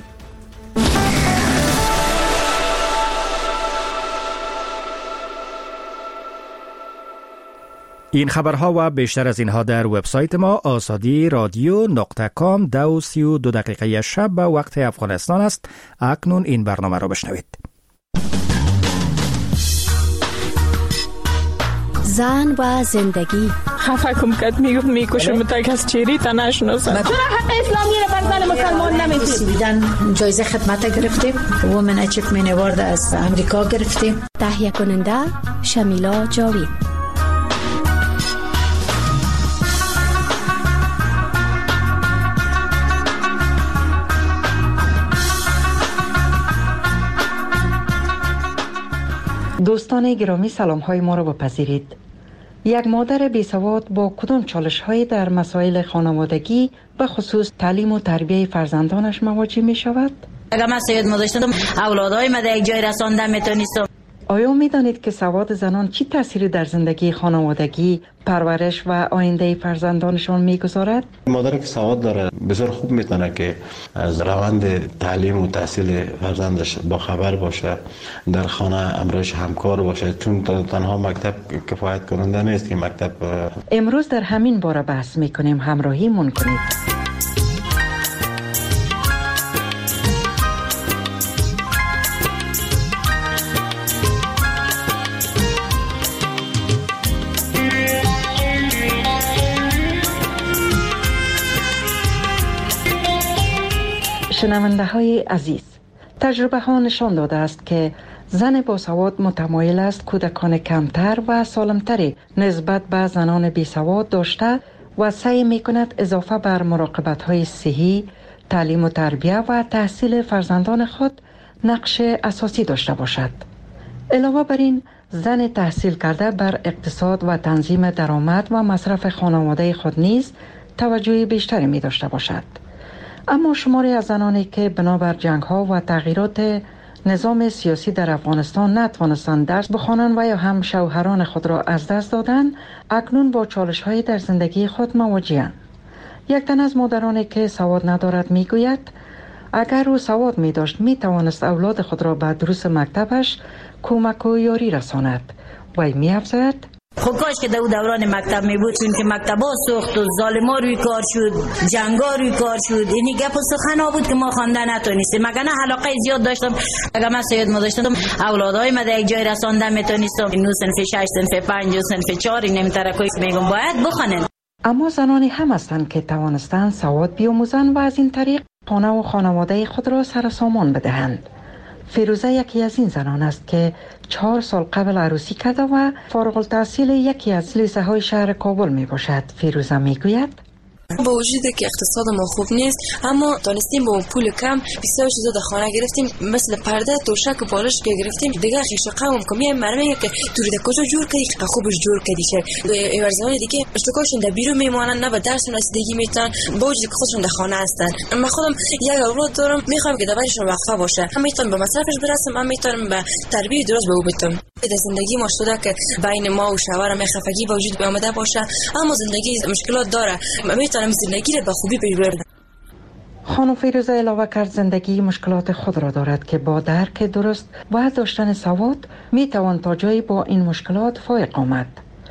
این خبرها و بیشتر از اینها در وبسایت ما آزادی رادیو نقطه کام. دو سی و دو دقیقه شب به وقت افغانستان است. اکنون این برنامه را بشنوید. زن و زندگی. خفه کم کت میگفت میکشم تا کس چیری تا نشناسم. چرا حق اسلامی را بر زن مسلمان نمیدید؟ سویدن جایزه خدمت گرفتیم. وومن اچیومنت اوارد از امریکا گرفتیم. تهیه کننده شمیلا جاوید. دوستان گرامی، سلام های ما را بپذیرید. یک مادر بیسواد با کدام چالش هایی در مسائل خانوادگی به خصوص تعلیم و تربیه فرزندانش مواجه می شود؟ اگر من سید مداشتم اولادهای من در یک جای رساندم میتونستم. آیا می دانید که سواد زنان چی تأثیری در زندگی خانوادگی، پرورش و آینده فرزندانشان میگذارد؟ مادر که سواد داره بسیار خوب میتونه که از روند تعلیم و تحصیل فرزندش با خبر باشه، در خانه امرش همکار باشه، چون تنها مکتب کفایت کننده نیست که مکتب. امروز در همین باره بحث میکنیم، همراهی مون کنید. شنونده های عزیز، تجربه ها نشان داده است که زن باسواد متمایل است کودکان کمتر و سالمتری نسبت به زنان بیسواد داشته و سعی می کند اضافه بر مراقبت‌های صحی، تعلیم و تربیه و تحصیل فرزندان خود نقش اساسی داشته باشد. علاوه بر این، زن تحصیل کرده بر اقتصاد و تنظیم درآمد و مصرف خانواده خود نیز توجه بیشتری می داشته باشد. اما شماری از زنانی که بنابر جنگ‌ها و تغییرات نظام سیاسی در افغانستان نتوانستند درس بخوانند و یا هم شوهران خود را از دست دادند، اکنون با چالش‌های در زندگی خود مواجه‌اند. یک تن از مادرانی که سواد ندارد میگوید اگر او سواد می داشت می توانست اولاد خود را به دروس مکتبش کمک و یاری رساند. وی می افزاید خب کاش که دو دوران مکتب می بود، چون که مکتبا سوخت و ظالما روی کار شد، جنگا روی کار شد. اینی گپ و سخن ها بود که ما خوانده نتونستیم. مگر نه علاقه زیاد داشتم، اگر من سید ما داشتم اولادای ما در یک جای رسانده میتونستم. اینو صنف شش، صنف پنج و صنف چهار این نمیترکوی میگم باید بخونن. اما زنانی هم هستند که توانستند سواد بیاموزند و از این طریق خانه و خانواده خود را سر و سامان بدهند. فیروزه یکی از این زنان است که چهار سال قبل عروسی کرده و فارغ التحصیل یکی از لیسه های شهر کابل می باشد. فیروزه می گوید با وجودی که اقتصاد ما خوب نیست، اما دانستیم با پول کم بسیار چیزا در خانه گرفتیم، مثل پرده، توشک و بالش که گرفتیم. دیگه خیش قوم کمی مرمه که توری در کجا جور کردی که خوبش جور کردی چه ورزهای دیگه اشتکاشون در بیرون میمونن، نه به درس رسیدگی میتونن، با وجودی که خودشون در خانه هستن. من خودم یک اولاد دارم، میخوام که دوایشون وقفه باشه، هم میتونم به مصرفش برسم، هم میتونم به تربیت درست به او بدم. در زندگی ما شده که بین ما و شوهرم خفگی وجود آمده باشه، اما زندگی مشکلات داره، میتونم زندگی را به خوبی ببرم. خانم فیروزه علاوه کرد زندگی مشکلات خود را دارد که با درک درست و داشتن سواد می توان تا جایی با این مشکلات فائق آمد.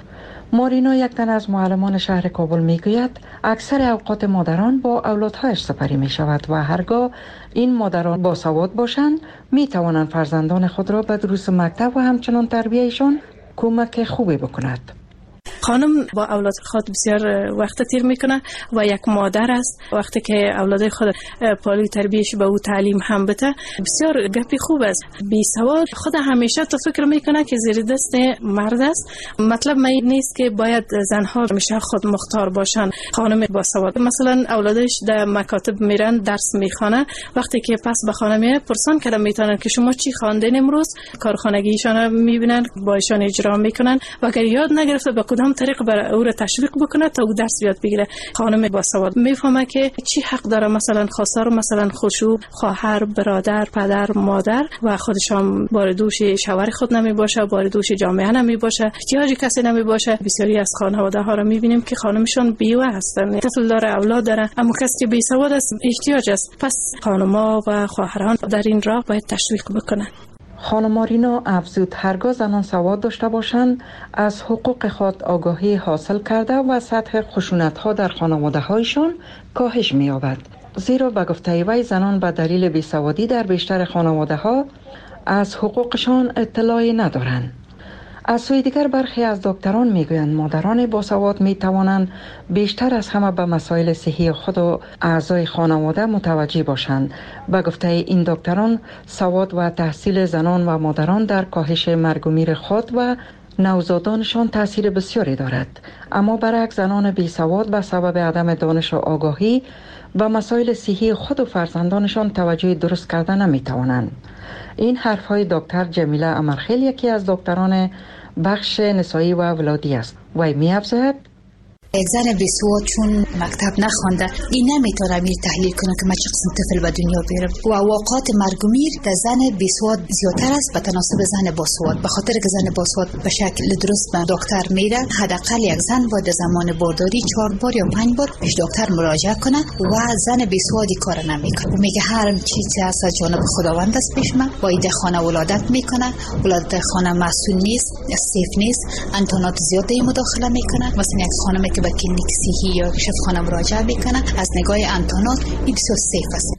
مارینا یک تن از معلمان شهر کابل می گوید اکثر اوقات مادران با اولادهایش سپری می شود و هرگاه این مادران با سواد باشند می توانند فرزندان خود را به دروس مکتب و همچنان تربیهشان کمک خوبی بکند. خانم با اولاد خود بسیار وقت تیر میکنه و یک مادر است. وقتی که اولاد خود پالی تربیتش به او تعلیم هم بده بسیار گپی خوب است. بی سواد خود همیشه تو فکر میکنه که زیر دست مرد است. مطلب ما نیست که باید زنها همیشه خود مختار باشن. خانم با سواد مثلا اولادش در مکاتب میرن درس میخوانه، وقتی که پس به خانه میاد پرسان کردن میتونن که شما چی خواندین امروز، کارخانگیشان میبینن با ایشان اجرا میکنن و اگر یاد نگرفته به کدام طریق برای او را تشویق بکنه تا او درس یاد بگیره. خانم باسواد میفهمه که چی حق داره، مثلا خواستار مثلا خودشو، خواهر، برادر، پدر، مادر و خودشان بار دوش شوهر خود نمی باشه، بار دوش جامعه نمی باشه، احتیاجی کسی نمی باشه. بسیاری از خانواده ها را میبینیم که خانمشون بیوه هستن، طفل داره، اولاد داره، اما کسی که بی سواد است احتیاج است. پس خانم‌ها و خواهران در این راه باید تشویق بکنن. خانم مارینا افزود هرگاه زنان سواد داشته باشند از حقوق خود آگاهی حاصل کرده و سطح خشونت‌ها در خانواده‌هایشان کاهش می‌یابد. زیرا به گفته وی زنان به دلیل بیسوادی در بیشتر خانواده‌ها از حقوقشان اطلاعی ندارند. از سوی دیگر برخی از دکتران میگویند مادران باسواد میتوانند بیشتر از همه به مسائل صحی خود و اعضای خانواده متوجه باشند. به گفته این دکتران سواد و تحصیل زنان و مادران در کاهش مرگ و میر خود و نوزادانشان تاثیر بسیاری دارد، اما برعکس زنان بی سواد به سبب عدم دانش و آگاهی به مسائل صحی خود و فرزندانشان توجه درست کردن نمیتوانند. این حرفهای دکتر جمیله امرخیل یکی از دکتران بخش نسایی و ولادی است. وی می‌افزاید یک زن بیسواد چون مکتب نخوانده این نمیتونه میر تحلیل کنه که من چه قسم طفل به دنیا بیارم و واقعات مرگ و میر در زن بیسواد زیادتر است به تناسب زن باسواد، به خاطر که زن باسواد به شکل درست به دکتر میره. حداقل یک زن باید زمان بارداری چهار بار یا پنج بار پیش دکتر مراجعه کنه و زن بیسوادی کار نمیکنه و میگه هر چیزی از جانب خداوند است پیش من، با ایده خانه ولادت میکنه، ولادت خانه مسئول نیست، سیف نیست، انتونات زیاده مداخله میکنه. مثلا یک خانمی که به کلینیک صحی یا شفاخانه مراجعه میکنه از نگاه انتونات این بسیار سیف است.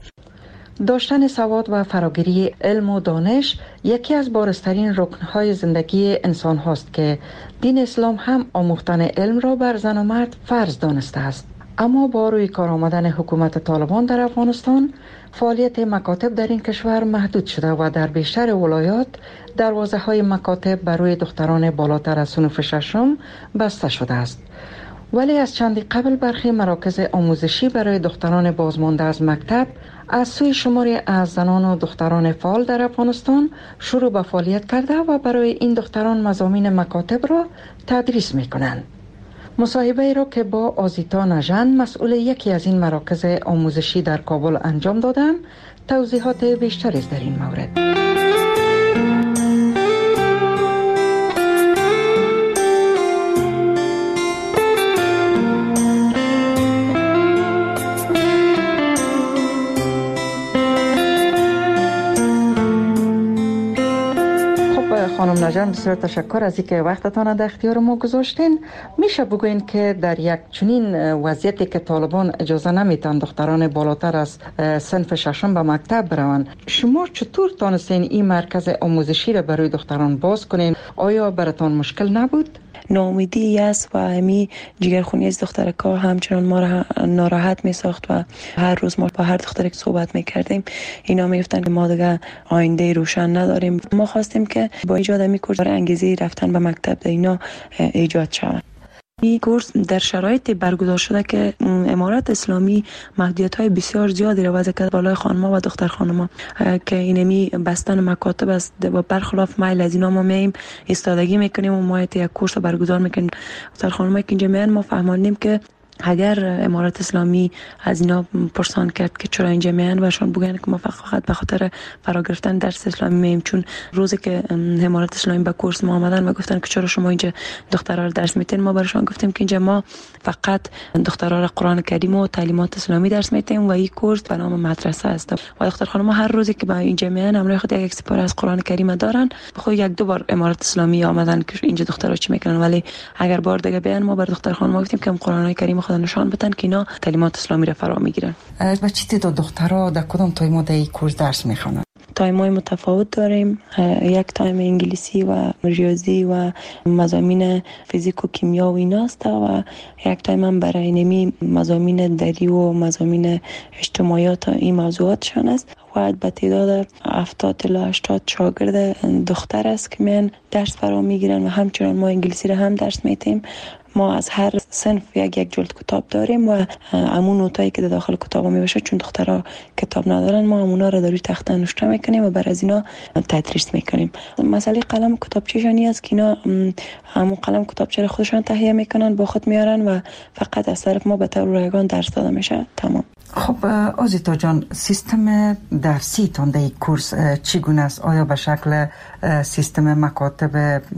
داشتن سواد و فراگیری علم و دانش یکی از بارزترین رکنهای زندگی انسان هاست که دین اسلام هم آموختن علم را بر زن و مرد فرض دانسته است. اما با روی کار آمدن حکومت طالبان در افغانستان فعالیت مکاتب در این کشور محدود شده و در بیشتر ولایات دروازه های مکاتب برای دختران بالاتر از صنف ششم بسته شده است. ولی از چندی قبل برخی مراکز آموزشی برای دختران بازمانده از مکتب از سوی شماری از زنان و دختران فعال در افغانستان شروع به فعالیت کرده و برای این دختران مضامین مکاتب را تدریس می کنند. مصاحبه ای را که با آزیتا نژند مسئول یکی از این مراکز آموزشی در کابل انجام دادم، توضیحات بیشتری است در این مورد. خانم نژند، بسیار تشکر از اینکه وقتتان در اختیار ما گذاشتین. میشه بگوین که در یک چنین وضعیتی که طالبان اجازه نمیتن دختران بالاتر از صنف ششم به مکتب بروند، شما چطور تانستین این مرکز آموزشی را برای دختران باز کنین؟ آیا براتان مشکل نبود؟ ناامیدی است و همی جگرخونی از دخترکا همچنان ما را ناراحت می ساخت و هر روز ما با هر دختری که صحبت می کردیم اینا می گفتن که ما دیگه آینده روشن نداریم. ما خواستیم که با ایجاد می کورس انگیزه رفتن به مکتب در اینا ایجاد شود. این کورس در شرایط برگزار شده که امارت اسلامی محدودیت‌های بسیار زیادی را وضع کرده بالای خانم‌ها و دختر خانم‌ها که اینمی بستن مکاتب است و برخلاف میل از اینا ما مییم ایستادگی میکنیم و ما یک کورس برگزار میکنیم. دختر خانم‌ها که اینجا میان ما فهمیدیم که اگر امارت اسلامی از اینا پرسان کرد که چرا اینجا میان و شون بگن که ما فقط به خاطر فرا گرفتن درس اسلامی مییم، چون روزی که امارت اسلامی به کورس ما آمدن و گفتن که چرا شما اینجا دخترها رو درس میتین، ما براشون گفتیم که اینجا ما فقط دخترها رو قرآن کریم و تعلیمات اسلامی درس میتیم و این کورس به نام مدرسه است و دختر خانم هر روزی که به اینجا میان همراه خود یک سپاره از قرآن کریم دارن. خود یک دو بار امارت اسلامی آمدن که اینجا دخترها چی میکنن، ولی اگر بار دیگه بیان ما بر دختر خانم گفتیم که قرآن کریم خود نشان بدن که اینا تعلیمات اسلامی را فرا میگیرن. و چه تعداد دخترها در کدام تایم در این کورس درس میخوانند؟ تایم‌های متفاوت داریم. یک تایم انگلیسی و ریاضی و مضامین فیزیک و کیمیا و ایناست و یک تایم هم برای نمی مضامین دری و مضامین اجتماعیات این موضوعاتشان است و به تعداد هفتاد تا هشتاد شاگرد دختر است که من درس فرا میگیرن و همچنان ما انگلیسی را هم درس میتیم. ما از هر صنف یک یک جلد کتاب داریم و همون نوتایی که در داخل کتاب می باشه، چون دخترها کتاب ندارن ما همونا را در روی تخته نوشته میکنیم و بر از اینا تدریس میکنیم. مسئله قلم کتابچه‌شانی است که اینا همون قلم کتابچه را خودشان تهیه میکنن با خود میارن و فقط از طرف ما به طور رایگان درس داده میشه. تمام. خب آزیتا جان، سیستم درسی تان در این کورس چگونه است؟ آیا به شکل سیستم مکاتب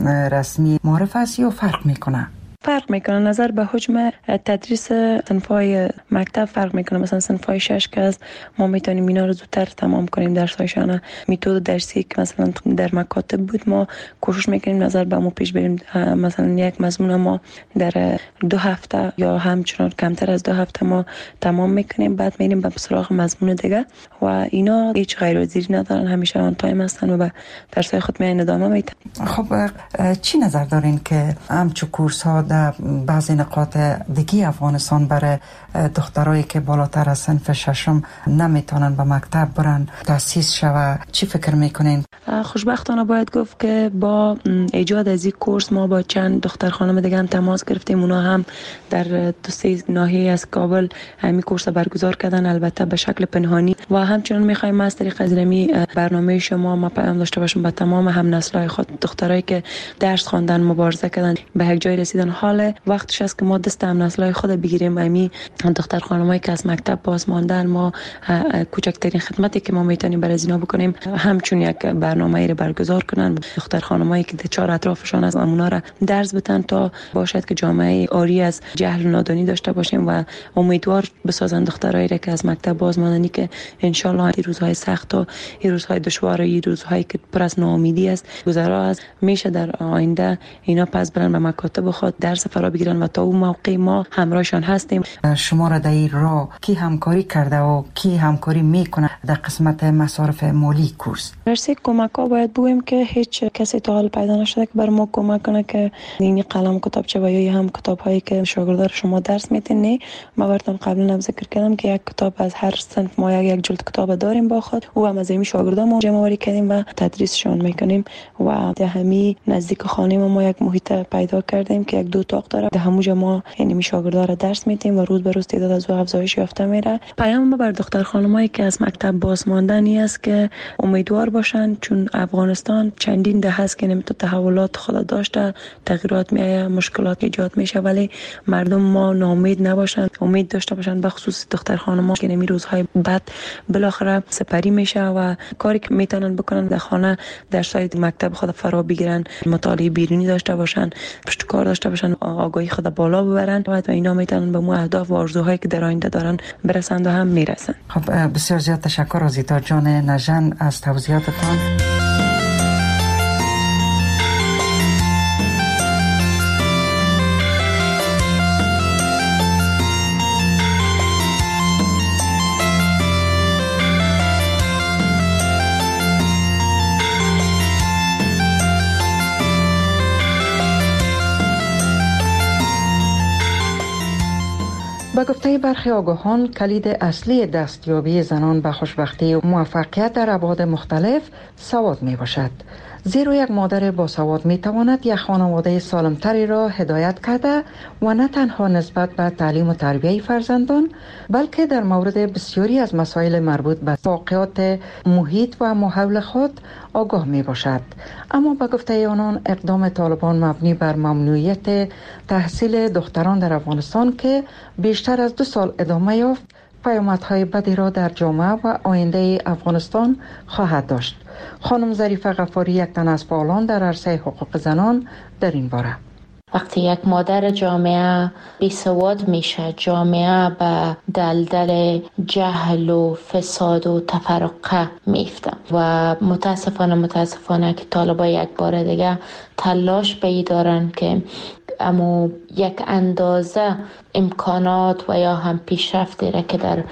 رسمی معرف است یا فرق میکنه؟ فرق میکنه. نظر به حجم تدریس صنف‌های مکتب فرق میکنه. مثلا صنف‌های شش که از ما میتونیم اینا رو زودتر تمام کنیم درس‌هایشان. متد درسی که مثلا در مکاتب بود ما کوشش میکنیم نظر به مو پیش بریم. مثلا یک مضمون ما در دو هفته یا همچنان کمتر از دو هفته ما تمام میکنیم، بعد میریم به سراغ مضمون دیگه و اینا هیچ غیرحاضری ندارن، همیشه آن تایم هستن و به درس‌های خود میان ادامه میدن. خب چی نظر دارین که همچو کورس ها در بعضی نقاط دیگه افغانستان برای دخترایی که بالاتر از صنف ششم نمیتونن به مکتب برن تأسیس شوه؟ چی فکر میکنین؟ خوشبختانه باید گفت که با ایجاد از این کورس ما با چند دختر خانم دیگه هم تماس گرفتیم. اونا هم در دو سه ناحیه از کابل همین کورس برگزار کردن، البته به شکل پنهانی و همچنان میخوایم از طریق از برنامه شما ما پیام داشته باشیم با تمام هم نسل‌های خود، دخترایی که درس خواندن مبارزه کردن به یک جای رسیدن. حال وقتش است که ما دست هم نسل‌های خود بگیریم. امی دختر خانمایی که از مکتب باز ماندن، ما کوچکترین خدمتی که ما میتونیم برای اینا بکنیم همچون یک برنامه‌ای رو برگزار کنن. دختر خانمایی که در چهار اطرافشان از اونا را درس بدن تا باشد که جامعه آری از جهل و نادانی داشته باشیم و امیدوار بسازن دخترایی را که از مکتب باز ماندنی که ان شاء الله این روزهای سخت و این روزهای دشوار و این روزهایی که پر از ناامیدی است گذرا از میشه در آینده اینا پس برن به مکاتب خود درس درس فرا بگیرن و تا اون موقع ما همراهشان هستیم. شما را در این راه کی همکاری کرده و کی همکاری میکنه در قسمت مصارف مالی کورس؟ درسی کمک ها باید بگویم که هیچ کسی تا حال پیدا نشده که بر ما کمک کنه که این قلم کتابچه و یا هم کتاب هایی که شاگردان شما درس میتین. نه، ما براتون قبلا هم ذکر کردم که یک کتاب از هر صنف ما یک جلد کتاب داریم با خود و هم از این شاگردان ما جمع آوری کردیم و تدریسشون میکنیم و در همین نزدیک خانه ما, ما یک محیط پیدا کردیم که یک دو اتاق داره. در همونجا ما یعنی شاگردان را درس میدیم و روز به روز تعداد از او افزایش یافته میره. پیام ما بر دختر خانمایی که از مکتب باز ماندنی است که امیدوار باشن، چون افغانستان چندین دهه است که نمیتونه تحولات خود داشته، تغییرات میایه، مشکلات ایجاد میشه، ولی مردم ما ناامید نباشن، امید داشته باشن، به خصوص دختر خانم‌ها که نمی روزهای بعد بالاخره سپری میشه و کاری که میتونن بکنن در خانه درسای مکتب خود فرا بگیرن، مطالعه بیرونی داشته باشن، پشتکار داشته باشن، آگاهی خود بالا ببرن و اینا میتونن به مو اهداف و آرزوهایی که در آینده دارن برسند و هم میرسن. خب بسیار زیاد تشکر آزیتا جان نژن از توضیحاتتان. به گفته برخی آگاهان کلید اصلی دستیابی زنان به خوشبختی و موفقیت در ابعاد مختلف سواد می باشد. زیرا یک مادر با سواد می تواند یک خانواده سالمتری را هدایت کرده و نه تنها نسبت به تعلیم و تربیت فرزندان، بلکه در مورد بسیاری از مسائل مربوط به واقعات محیط و ماحول خود آگاه می باشد. اما به گفته آنان اقدام طالبان مبنی بر ممنوعیت تحصیل دختران در افغانستان که بیشتر از دو سال ادامه یافت، پیامدهای بدی را در جامعه و آینده افغانستان خواهد داشت. خانم ظریفه غفاری یک تن از فعالان در عرصه حقوق زنان در این باره: وقتی یک مادر جامعه بی سواد میشه، جامعه به دلدل جهل و فساد و تفرقه میفته و متاسفانه متاسفانه که طالبا یک بار دیگه تلاش به ای دارن که اما یک اندازه امکانات و یا هم پیشرفتی را که در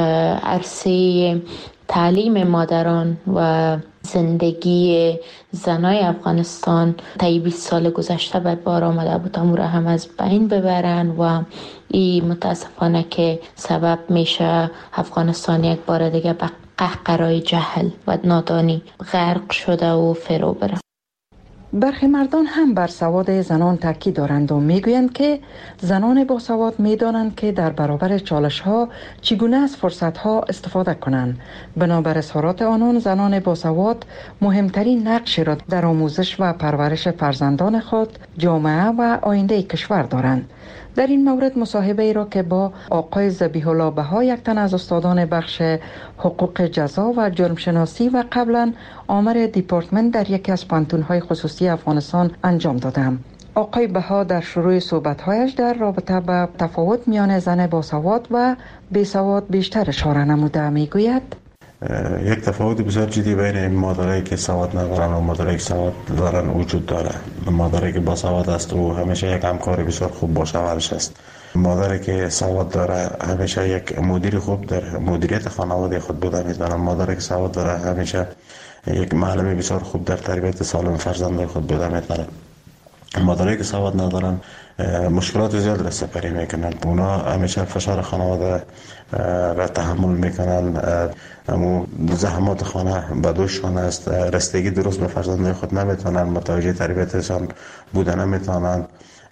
عرصه تعلیم مادران و زندگی زنای افغانستان طی بیست سال گذشته به بار آمده بود امور هم از بین ببرن و این متاسفانه که سبب میشه افغانستان یک بار دیگه به قهقرای جهل و نادانی غرق شده و فرو بره. برخی مردان هم بر سواد زنان تاکید دارند و میگویند که زنان با سواد میدانند که در برابر چالش ها چگونه از فرصت ها استفاده کنند. بنابر اظهارات آنان زنان با سواد مهمترین نقشی را در آموزش و پرورش فرزندان خود، جامعه و آینده کشور دارند. در این مورد مصاحبه ای را که با آقای ذبیح الله بها یک تن از استادان بخش حقوق جزا و جرم شناسی و قبلا آمر دیپارتمنت در یکی از پانتون‌های خصوصی افغانستان انجام دادم. آقای بها در شروع صحبت‌هایش در رابطه با تفاوت میان زن با سواد و بی سواد بیشتر اشاره نموده میگوید: یک تفاوت بسیار جدی بین مادرایی که سواد ندارن و مادرایی که سواد دارن وجود داره. مادری که با سواد است و همیشه یک همکار بسیار خوب با شوهرش است. مادری که سواد داره همیشه یک مدیر خوب در مدیریت خانواده خود بوده میتونه. مادری که سواد داره همیشه یک معلم بسیار خوب در تربیت سالم فرزندان خود بوده میتونه. مادرایی که سواد ندارن مشکلات زیاد را سپری میکنن. اونا همیشه فشار خانواده را تحمل میکنن، اما زحمات خانه به دوششان است، رسیدگی درست به فرزندان خود نمیتونن، متوجه تربیتشان بودن نمیتونن،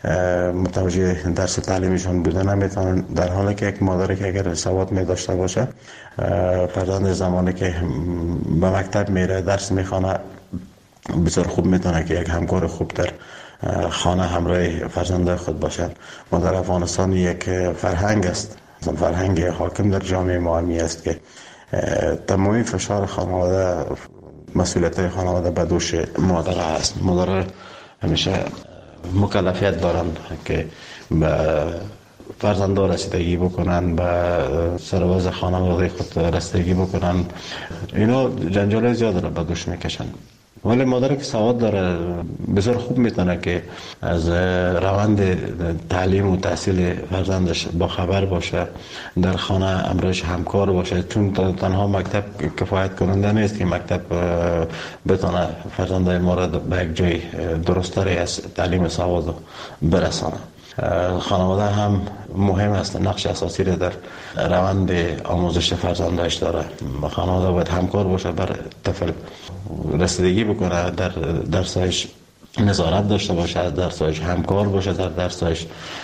متوجه درس تعلیمیشان بودن نمیتونن. در حالی که یک مادری که اگر سواد می داشته باشه، فرزند زمانی که به مکتب میره درس میخونه بسیار خوب میتونه که یک همکار خوب در خانه همراه فرزندان خود باشند. ما در افغانستان یک فرهنگ است، فرهنگ حاکم در جامعه ما همی است که تمامی فشار خانواده، مسئولیت خانواده به دوش مادر است. مادر همیشه مکلفیت دارند که به فرزندان رسیدگی بکنن، به سرباز خانواده خود رسیدگی بکنن. اینا جنجال زیاد را به دوش میکشن ولی مادری که سواد داره بسیار خوب میتونه که از روند تعلیم و تحصیل فرزندش با خبر باشه، در خانه امرش همکار باشه، چون تنها مکتب کفایت کننده نیست که مکتب بتونه فرزندای ما را به یک جای درستری از تعلیم سواد برسانه. خانواده هم مهم است، نقش اساسی را در روند آموزش فرزندش داره. خانواده باید همکار باشه بر طفل، رسیدگی بکنه در درسش، نظارت داشته باشه از درسش، همکار باشه در درسش،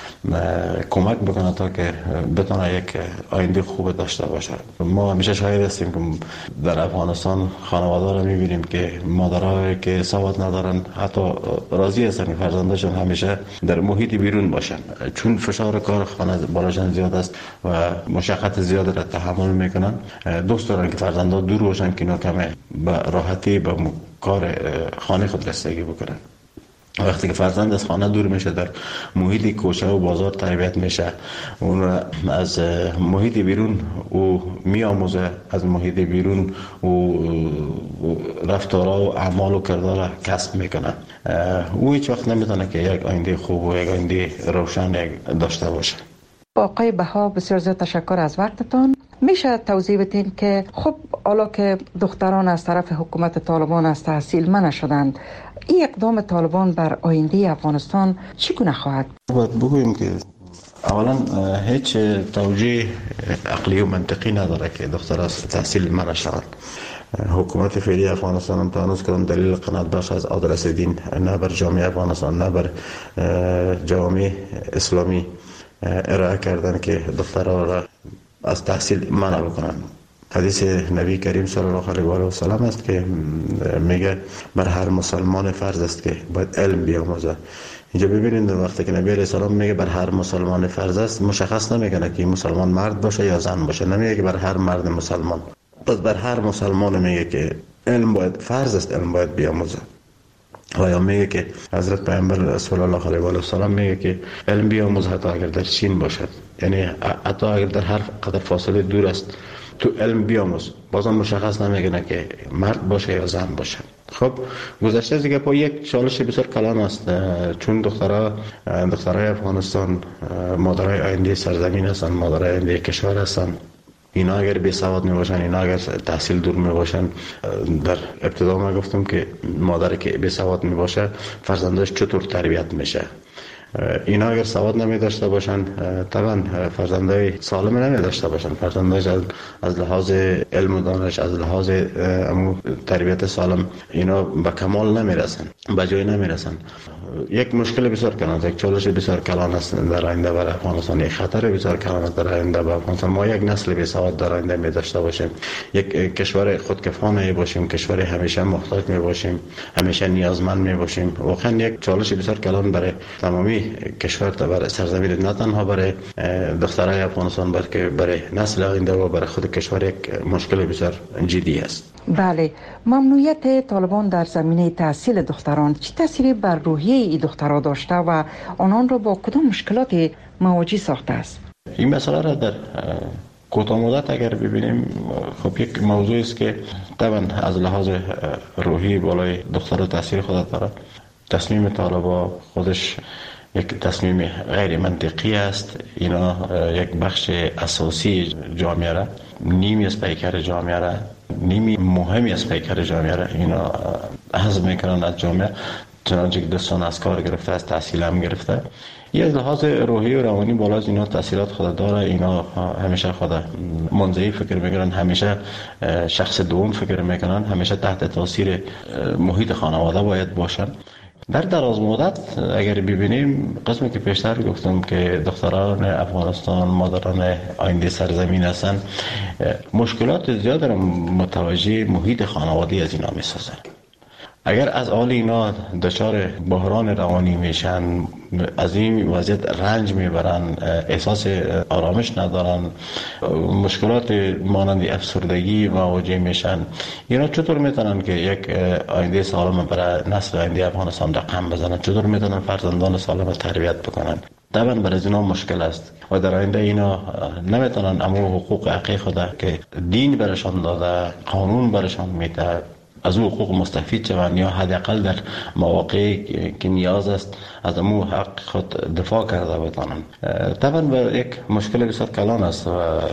کمک بکنه تا که بتونه یک آینده خوب داشته باشه. ما همیشه شاهد هستیم که در افغانستان خانواده رو میبینیم که مادرها که سواد ندارن حتی راضی هستن که فرزندشون همیشه در محیط بیرون باشن، چون فشار کار خانه بالاشان زیاد است و مشقت زیاد را تحمل میکنن. دوست دارن که فرزندها دور باشن که اینا کمه به راحتی به کار خانه خود رسیدگی بکنن. وقتی که فرزند از خانه دور میشه، در محیط کوچه و بازار تربیت میشه، اون از محیط بیرون او میآموزه، از محیط بیرون او رفتارها و اعمال و کردار کسب میکنه. او هیچ وقت نمیتونه که یک آینده خوب و یک آینده روشن داشته باشه. آقای بها، بسیار زیاد تشکر از وقتتان. میشه توضیح بدین که خب حالا که دختران از طرف حکومت طالبان از تحصیل منع شدند، این اقدام طالبان بر آینده افغانستان چگونه خواهد؟ باید بگوییم که اولا هیچ توجیه عقلی و منطقی نداره که دختر از تحصیل منع شوند. حکومت فعلی افغانستان هم تا هنوز کدام دلیل قناعت بخش از عاد رسیدین نه بر جامعه افغانستان نه بر جامعه اسلامی ارائه کردن که دخترها را از تحصیل منع بکنن. حدیث نبی کریم صلی الله علیه و آله و سلم است که میگه بر هر مسلمان فرض است که باید علم بیاموزه. اینجا ببینید وقتی که نبی علیه السلام میگه بر هر مسلمان فرض است، مشخص نمیکنه که مسلمان مرد باشه یا زن باشه، نمیگه که بر هر مرد مسلمان، پس بر هر مسلمان میگه که علم باید فرض است، علم باید بیاموزه. و یا میگه که حضرت پیامبر صلی الله علیه و آله و سلم میگه که علم بیاموز حتی اگر در چین باشد، یعنی حتی اگر در هر قدر فاصله دور است تو علم بیاموز. بازم مشخص نمیگه که مرد باشه یا زن باشه. خب گذشته دیگه با یک چالش بسیار کلان است، چون دخترها دخترای افغانستان مادرای آینده سرزمین هستند، مادرای آینده کشور هستند. اینا اگر بی سواد می باشن، اینا اگر تحصیل دور می باشن، در ابتدا ما گفتم که مادر که بی سواد می باشه فرزندش چطور تربیت میشه. اینا اگر سواد نمی داشته باشن طبعا فرزندای سالم نمی داشته باشن، فرزندش از, از لحاظ علم و دانش، از لحاظ تربیت سالم اینا به کمال نمی رسن، به جای نمی رسن. یک مشکل بسیار کلان است، یک چالش بسیار کلان است در آینده برای افغانستان، یک خطر بسیار کلان است در آینده برای افغانستان. ما یک نسل بی سواد در آینده می داشته باشیم، یک کشور خودکفا باشیم، کشور همیشه محتاج می باشیم، همیشه نیازمند می باشیم. واقعا یک چالش بسیار کلان برای تمامی کشور، برای سرزمین، نه تنها برای دخترای افغانستان بلکه برای نسل آینده و برای خود کشور یک مشکل بسیار جدی است. بله، ممنوعیت طالبان در زمینه تحصیل دختران چه تأثیری بر روحیه این دخترها داشته و آنان را با کدام مشکلات مواجه ساخته است؟ این مسئله را در کوتاه مدت اگر ببینیم، خب یک موضوع است که طبعا از لحاظ روحی بالای دختر تاثیر خود داره. تصمیم طالبان خودش یک تصمیم غیر منطقی است. اینا یک بخش اساسی جامعه را، نیمی از پیکر جامعه را، نیمی مهمی از پیکر جامعه را اینا حذف میکنن از جامعه، چنانچه که دستان از کار گرفته، از تحصیل هم گرفته. یه از لحاظ روحی و روانی بالا از اینا تحصیلات خود داره. اینا همیشه خود منزوی فکر میکنن، همیشه شخص دوم فکر میکنن، همیشه تحت تاثیر محیط خانواده باید باشن. در دراز مدت اگر ببینیم، قسمی که پیشتر گفتم که دختران افغانستان مادران آینده سرزمین هستند، مشکلات زیاد را متوجه محیط خانوادی از اینا میسازن. اگر از حال اینا دچار بحران روانی میشن، از این وضعیت رنج میبرن، احساس آرامش ندارن، مشکلات مانند افسردگی مواجه میشن، اینا چطور میتونن که یک آینده سالم برای نسل آینده افغانستان رقم بزنن؟ چطور میتونن فرزندان سالم تربیت بکنن؟ طبعا برای اینا مشکل است و در آینده اینا نمیتونن امو حقوق حقیقی خود که دین برشان داده، قانون برشان میده، از او حقوق مستفید شوند یا حداقل در مواقعی که نیاز است از امو حق خود دفاع کرده بتانند. طبعا به یک مشکل بسیار کلان است و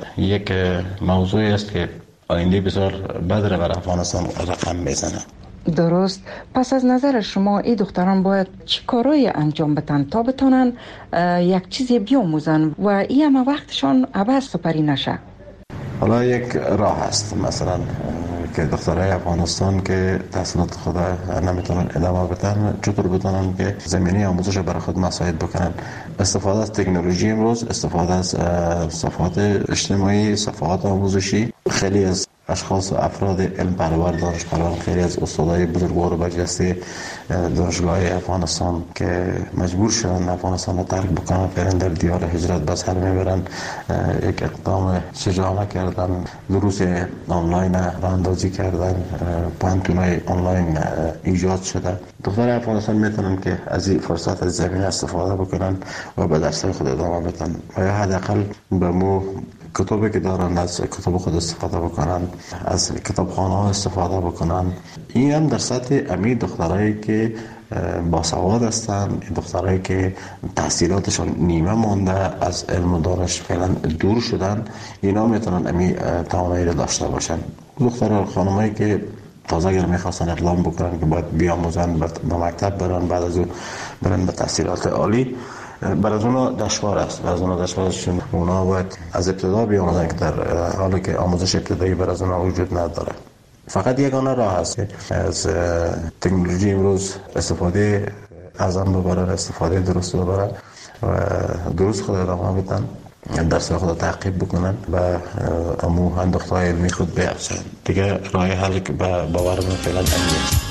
یک موضوعی است که آینده بسیار بد را بر افغانستان رقم میزنه. درست. پس از نظر شما این دختران باید چی کارایی انجام بدن تا بتونن یک چیزی بیاموزن و این همه وقتشان عبث سپری نشه؟ حالا یک راه هست، مثلا که دخترای افغانستان که تحصیلات خود نمیتونن ادامه بدن چطور بتونن که زمینه آموزش برای خود مساعد بکنن. استفاده از تکنولوژی امروز، استفاده از صفحات اجتماعی، صفحات آموزشی، خیلی از اشخاص و افراد علم پرور، دانش پرور، خیلی از استادای بزرگوار و برجسته دانشگاه افغانستان که مجبور شدن افغانستان رو ترک بکنن، فعلا در دیار هجرت به سر میبرن، یک اقدام شجاعانه کردن، دروس آنلاین راه اندازی کردن، پانتونای آنلاین ایجاد شده. دختر افغانستان میتونن که از این فرصت از زمینه استفاده بکنن و به درسای خود ادامه بدن و یا حداقل به مو کتابی که دارن از کتاب خود استفاده بکنن، از کتابخانه ها استفاده بکنن. این هم در سطح امی دخترایی که باسواد هستن، دخترایی که تحصیلاتشان نیمه مانده، از علم و دانش فعلا دور شدن، اینا میتونن امی توانایی رو داشته باشن. دختر خانمایی که تازه اگر میخواستن اقدام بکنن که باید بیاموزن، به مکتب برن، بعد از اون برن به تحصیلات عالی، برای از اونا دشوار است. برای از اونا دشوار است چون اونا باید از ابتدا بیاموزن که در حالی که آموزش ابتدایی برای از اونا وجود نداره. فقط یگانه راه است که از تکنولوژی امروز استفاده ازم ببرن، استفاده درست ببرن و درست خود ادامه بدن، درس خود تعقیب بکنن و امو اندوختهای علمی خود بیافزن. دیگه راه حل که باور من فعلا نمیست.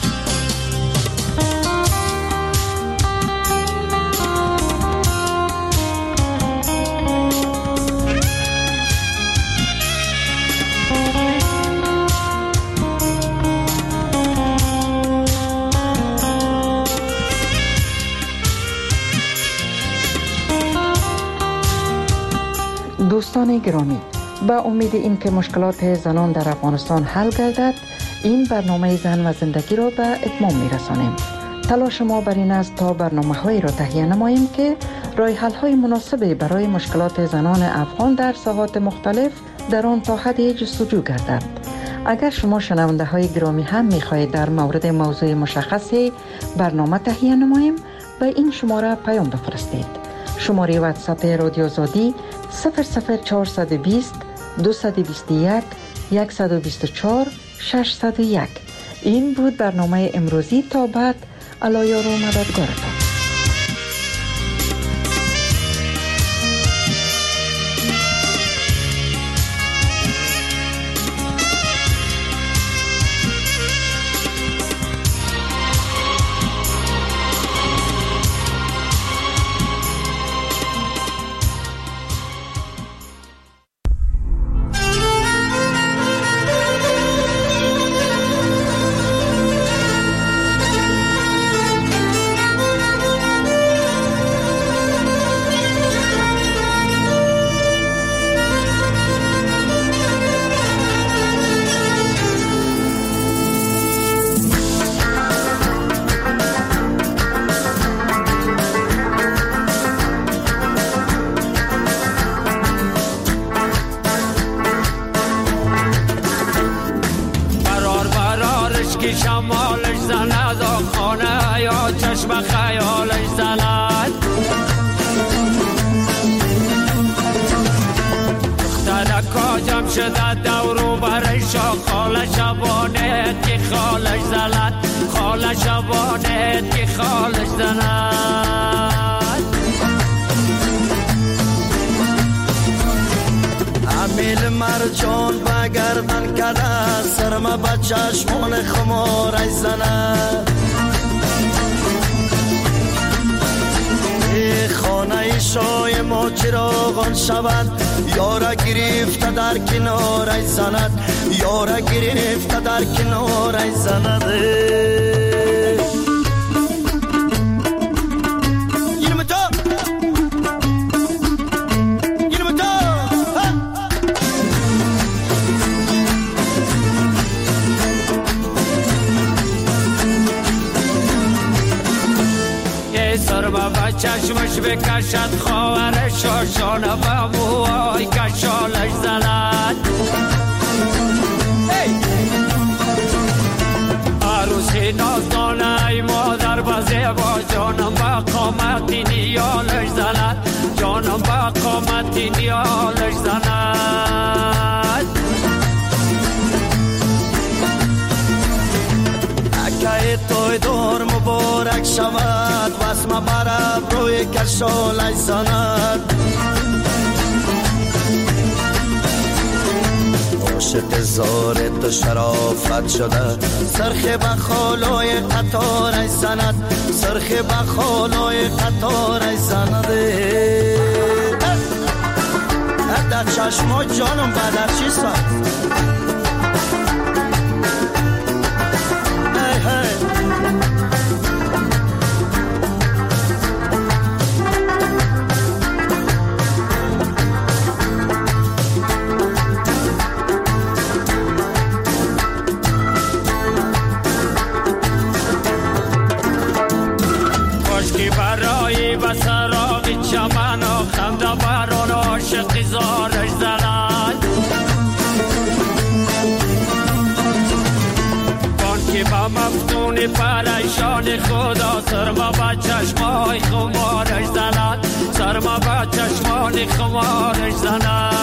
دوستان گرامی، با امید این که مشکلات زنان در افغانستان حل گردد، این برنامه زن و زندگی را به اتمام می رسانیم. تلاش ما بر این است تا برنامه هایی را تهیه نماییم که راه حل های مناسبی برای مشکلات زنان افغان در ساحات مختلف در آن تا حدی جستجو گردد. اگر شما شنونده های گرامی هم می خواهید در مورد موضوع مشخصی برنامه تهیه نماییم، به این شماره پیام بفرستید. شماره واتساپ رادیو آزادی صفر صفر چهارصد و بیست دویست و بیست و یک صد و بیست و چهار ششصد و یک. این بود برنامه امروزی. تا بعد، الایار و مددگارتان. یارا گرفته در کنار زند، یارا گرفته در کنار زند. چشمش بکشد خواهر شاشانه و موهای کشالش زند عروسی نازدانه ای مادر با زیبا جانم با قامتی نیالش زند جانم با قامتی نیالش زند اکه توی دور مبارک شود واسم برب روی کشالش زند عاشق زار تو شرافت شده سرخ بخالای قطارش زند سرخ بخالای قطارش زند در چشما جانم بدر چی ساد برای بسراغ چمن و خمده بران عاشق زارش زند بانکی با مفتون پریشان خدا سرما با چشمای خمارش زند سرما با چشمان خمارش زند